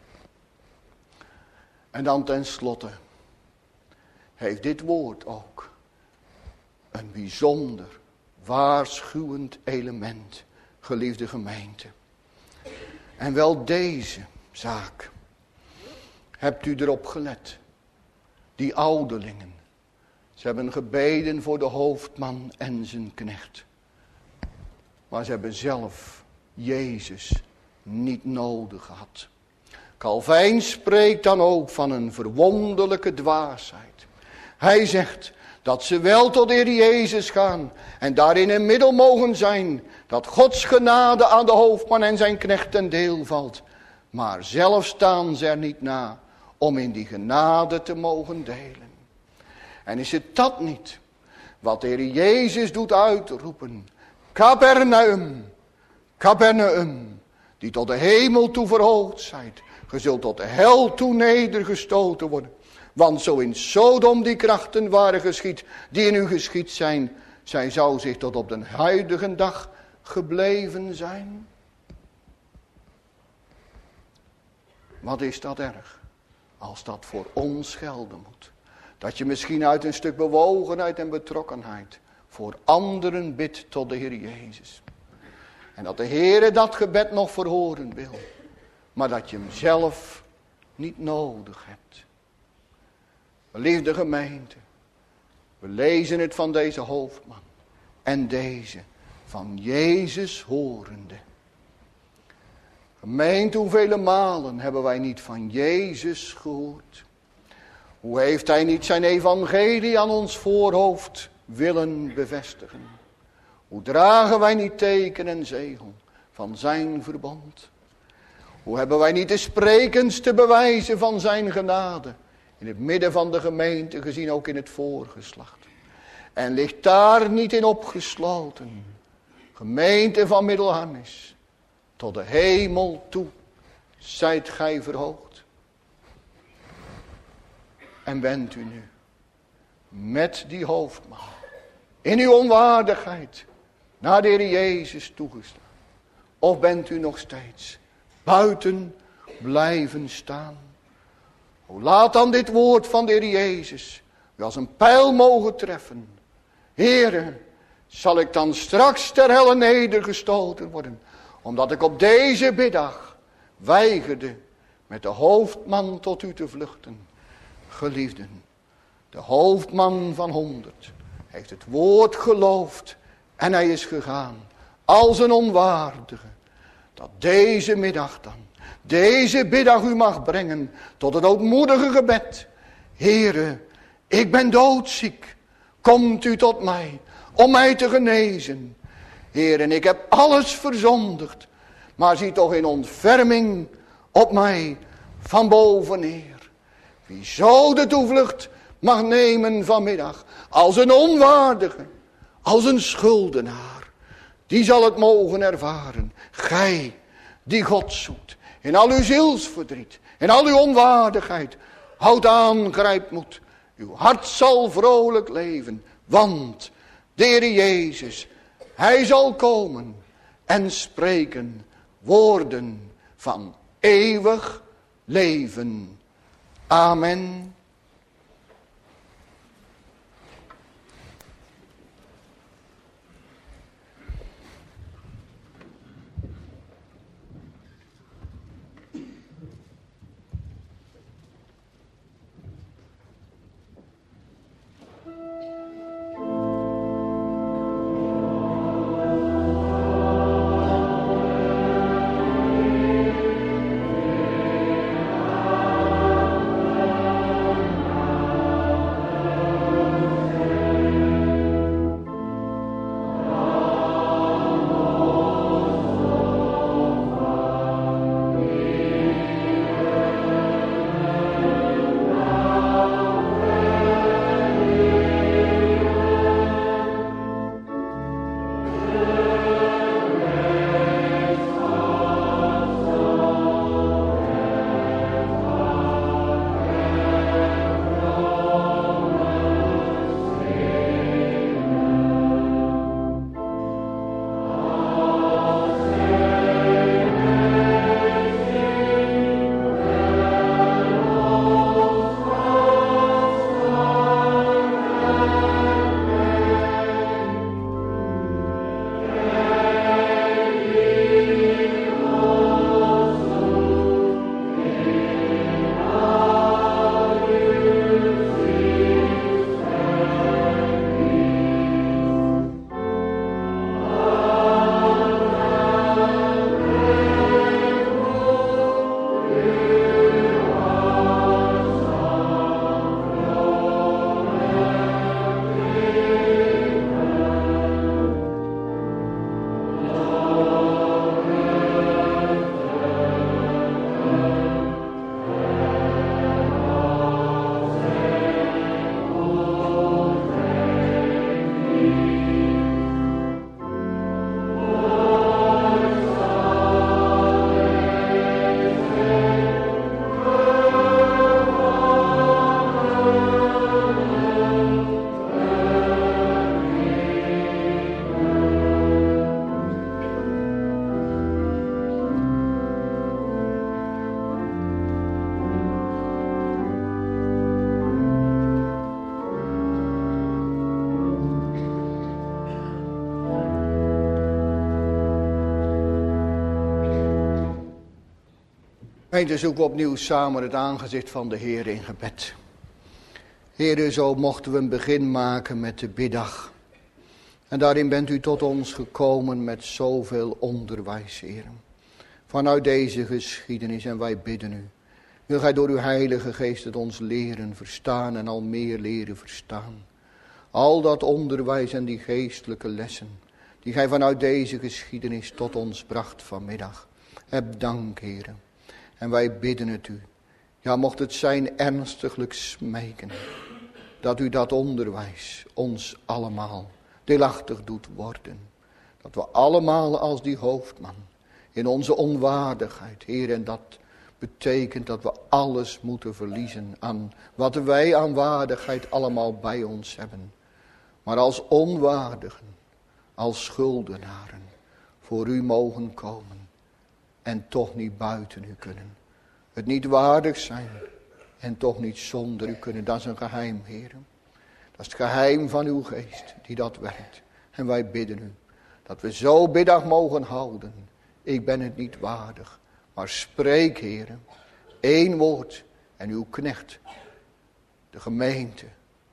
En dan tenslotte heeft dit woord ook een bijzonder waarschuwend element, geliefde gemeente. En wel deze zaak. Hebt u erop gelet? Die ouderlingen. Ze hebben gebeden voor de hoofdman en zijn knecht. Maar ze hebben zelf Jezus niet nodig gehad. Calvijn spreekt dan ook van een verwonderlijke dwaasheid. Hij zegt dat ze wel tot de Heer Jezus gaan en daarin een middel mogen zijn dat Gods genade aan de hoofdman en zijn knecht ten deel valt. Maar zelf staan ze er niet na om in die genade te mogen delen. En is het dat niet wat de Heer Jezus doet uitroepen? Capernaum, Capernaum, die tot de hemel toe verhoogd zijt. Ge zult tot de hel toe nedergestoten worden. Want zo in Sodom die krachten waren geschied, die in u geschied zijn, zij zou zich tot op den huidige dag gebleven zijn. Wat is dat erg, als dat voor ons gelden moet. Dat je misschien uit een stuk bewogenheid en betrokkenheid voor anderen bidt tot de Heer Jezus. En dat de Heer dat gebed nog verhoren wil. Maar dat je hem zelf niet nodig hebt. Geliefde gemeente. We lezen het van deze hoofdman. En deze van Jezus horende. Gemeente, hoeveel malen hebben wij niet van Jezus gehoord? Hoe heeft hij niet zijn evangelie aan ons voorhoofd willen bevestigen? Hoe dragen wij niet teken en zegel van zijn verbond? Hoe hebben wij niet de sprekendste bewijzen van zijn genade in het midden van de gemeente gezien, ook in het voorgeslacht? En ligt daar niet in opgesloten, gemeente van Middelharnis, tot de hemel toe zijt gij verhoogd. En bent u nu met die hoofdman in uw onwaardigheid naar de Heer Jezus toegestaan? Of bent u nog steeds buiten blijven staan? O, laat dan dit woord van de Heer Jezus u als een pijl mogen treffen. Heere, zal ik dan straks ter helle nedergestoten worden, omdat ik op deze middag weigerde met de hoofdman tot u te vluchten? Geliefden, de hoofdman van 100 heeft het woord geloofd en hij is gegaan als een onwaardige. Dat deze middag dan, deze middag u mag brengen tot het ootmoedige gebed. Heere, ik ben doodziek. Komt u tot mij om mij te genezen. Heer, en ik heb alles verzondigd. Maar zie toch in ontferming op mij van boven neer. Wie zo de toevlucht mag nemen vanmiddag. Als een onwaardige. Als een schuldenaar. Die zal het mogen ervaren. Gij die God zoekt. In al uw zielsverdriet. In al uw onwaardigheid. Houd aan, grijp moed. Uw hart zal vrolijk leven. Want de Heer Jezus, hij zal komen en spreken woorden van eeuwig leven. Amen. Gemeente, zoeken opnieuw samen het aangezicht van de Heer in gebed. Heer, zo mochten we een begin maken met de biddag. En daarin bent u tot ons gekomen met zoveel onderwijs, Heer. Vanuit deze geschiedenis, en wij bidden u. Wil gij door uw Heilige Geest het ons leren verstaan en al meer leren verstaan. Al dat onderwijs en die geestelijke lessen, die gij vanuit deze geschiedenis tot ons bracht vanmiddag. Heb dank, Heer. En wij bidden het u. Ja, mocht het zijn ernstiglijk smeken. Dat u dat onderwijs ons allemaal deelachtig doet worden. Dat we allemaal als die hoofdman in onze onwaardigheid, Heer, en dat betekent dat we alles moeten verliezen aan wat wij aan waardigheid allemaal bij ons hebben. Maar als onwaardigen, als schuldenaren, voor u mogen komen en toch niet buiten u kunnen. Het niet waardig zijn en toch niet zonder u kunnen. Dat is een geheim, Heer. Dat is het geheim van uw geest die dat werkt. En wij bidden u dat we zo biddag mogen houden. Ik ben het niet waardig. Maar spreek, Heer, één woord en uw knecht, de gemeente.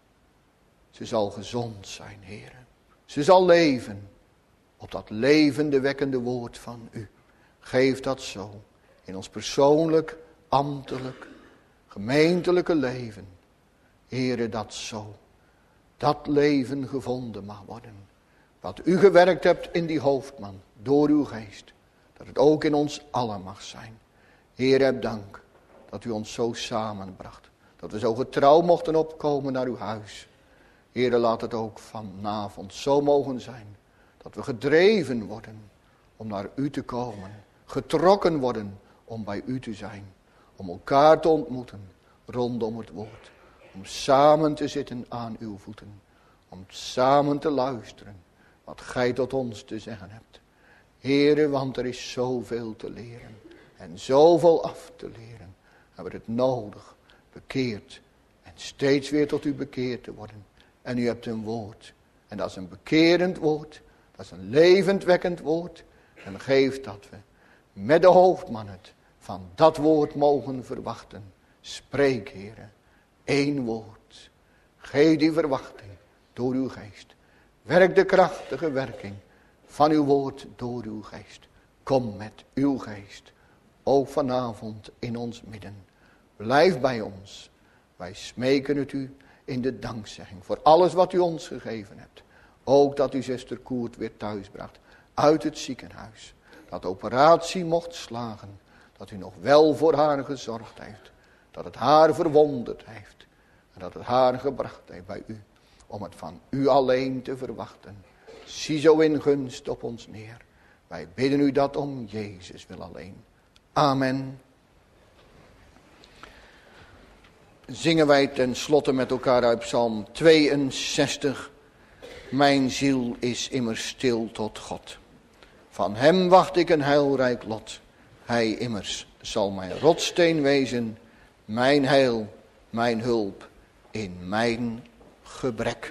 Ze zal gezond zijn, Heer. Ze zal leven op dat levende wekkende woord van u. Geef dat zo in ons persoonlijk, ambtelijk, gemeentelijke leven. Heere, dat zo, dat leven gevonden mag worden. Wat u gewerkt hebt in die hoofdman, door uw geest. Dat het ook in ons allen mag zijn. Heer, heb dank dat u ons zo samenbracht. Dat we zo getrouw mochten opkomen naar uw huis. Heer, laat het ook vanavond zo mogen zijn. Dat we gedreven worden om naar u te komen. Getrokken worden om bij u te zijn. Om elkaar te ontmoeten rondom het woord. Om samen te zitten aan uw voeten. Om samen te luisteren wat gij tot ons te zeggen hebt. Heere, want er is zoveel te leren. En zoveel af te leren. Hebben we het nodig, bekeerd. En steeds weer tot u bekeerd te worden. En u hebt een woord. En dat is een bekerend woord. Dat is een levendwekkend woord. En geeft dat we met de hoofdman het van dat woord mogen verwachten. Spreek, Heere, één woord. Geef die verwachting door uw geest. Werk de krachtige werking van uw woord door uw geest. Kom met uw geest, ook vanavond in ons midden. Blijf bij ons. Wij smeken het u in de dankzegging voor alles wat u ons gegeven hebt. Ook dat u zuster Koert weer thuis bracht uit het ziekenhuis. Dat de operatie mocht slagen. Dat u nog wel voor haar gezorgd heeft. Dat het haar verwonderd heeft. En dat het haar gebracht heeft bij u. Om het van u alleen te verwachten. Zie zo in gunst op ons neer. Wij bidden u dat om Jezus wil alleen. Amen. Zingen wij ten slotte met elkaar uit Psalm 62. Mijn ziel is immers stil tot God. Van hem wacht ik een heilrijk lot. Hij immers zal mijn rotsteen wezen. Mijn heil, mijn hulp in mijn gebrek.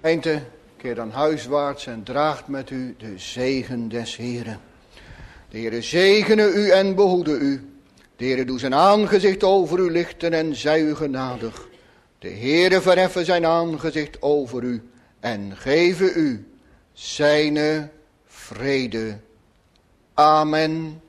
Gemeente, keer dan huiswaarts en draagt met u de zegen des Heren. De Heere zegene u en behoede u. De Heere doe zijn aangezicht over u lichten en zij u genadig. De Heere verheffen zijn aangezicht over u en geven u zijne vrede. Amen.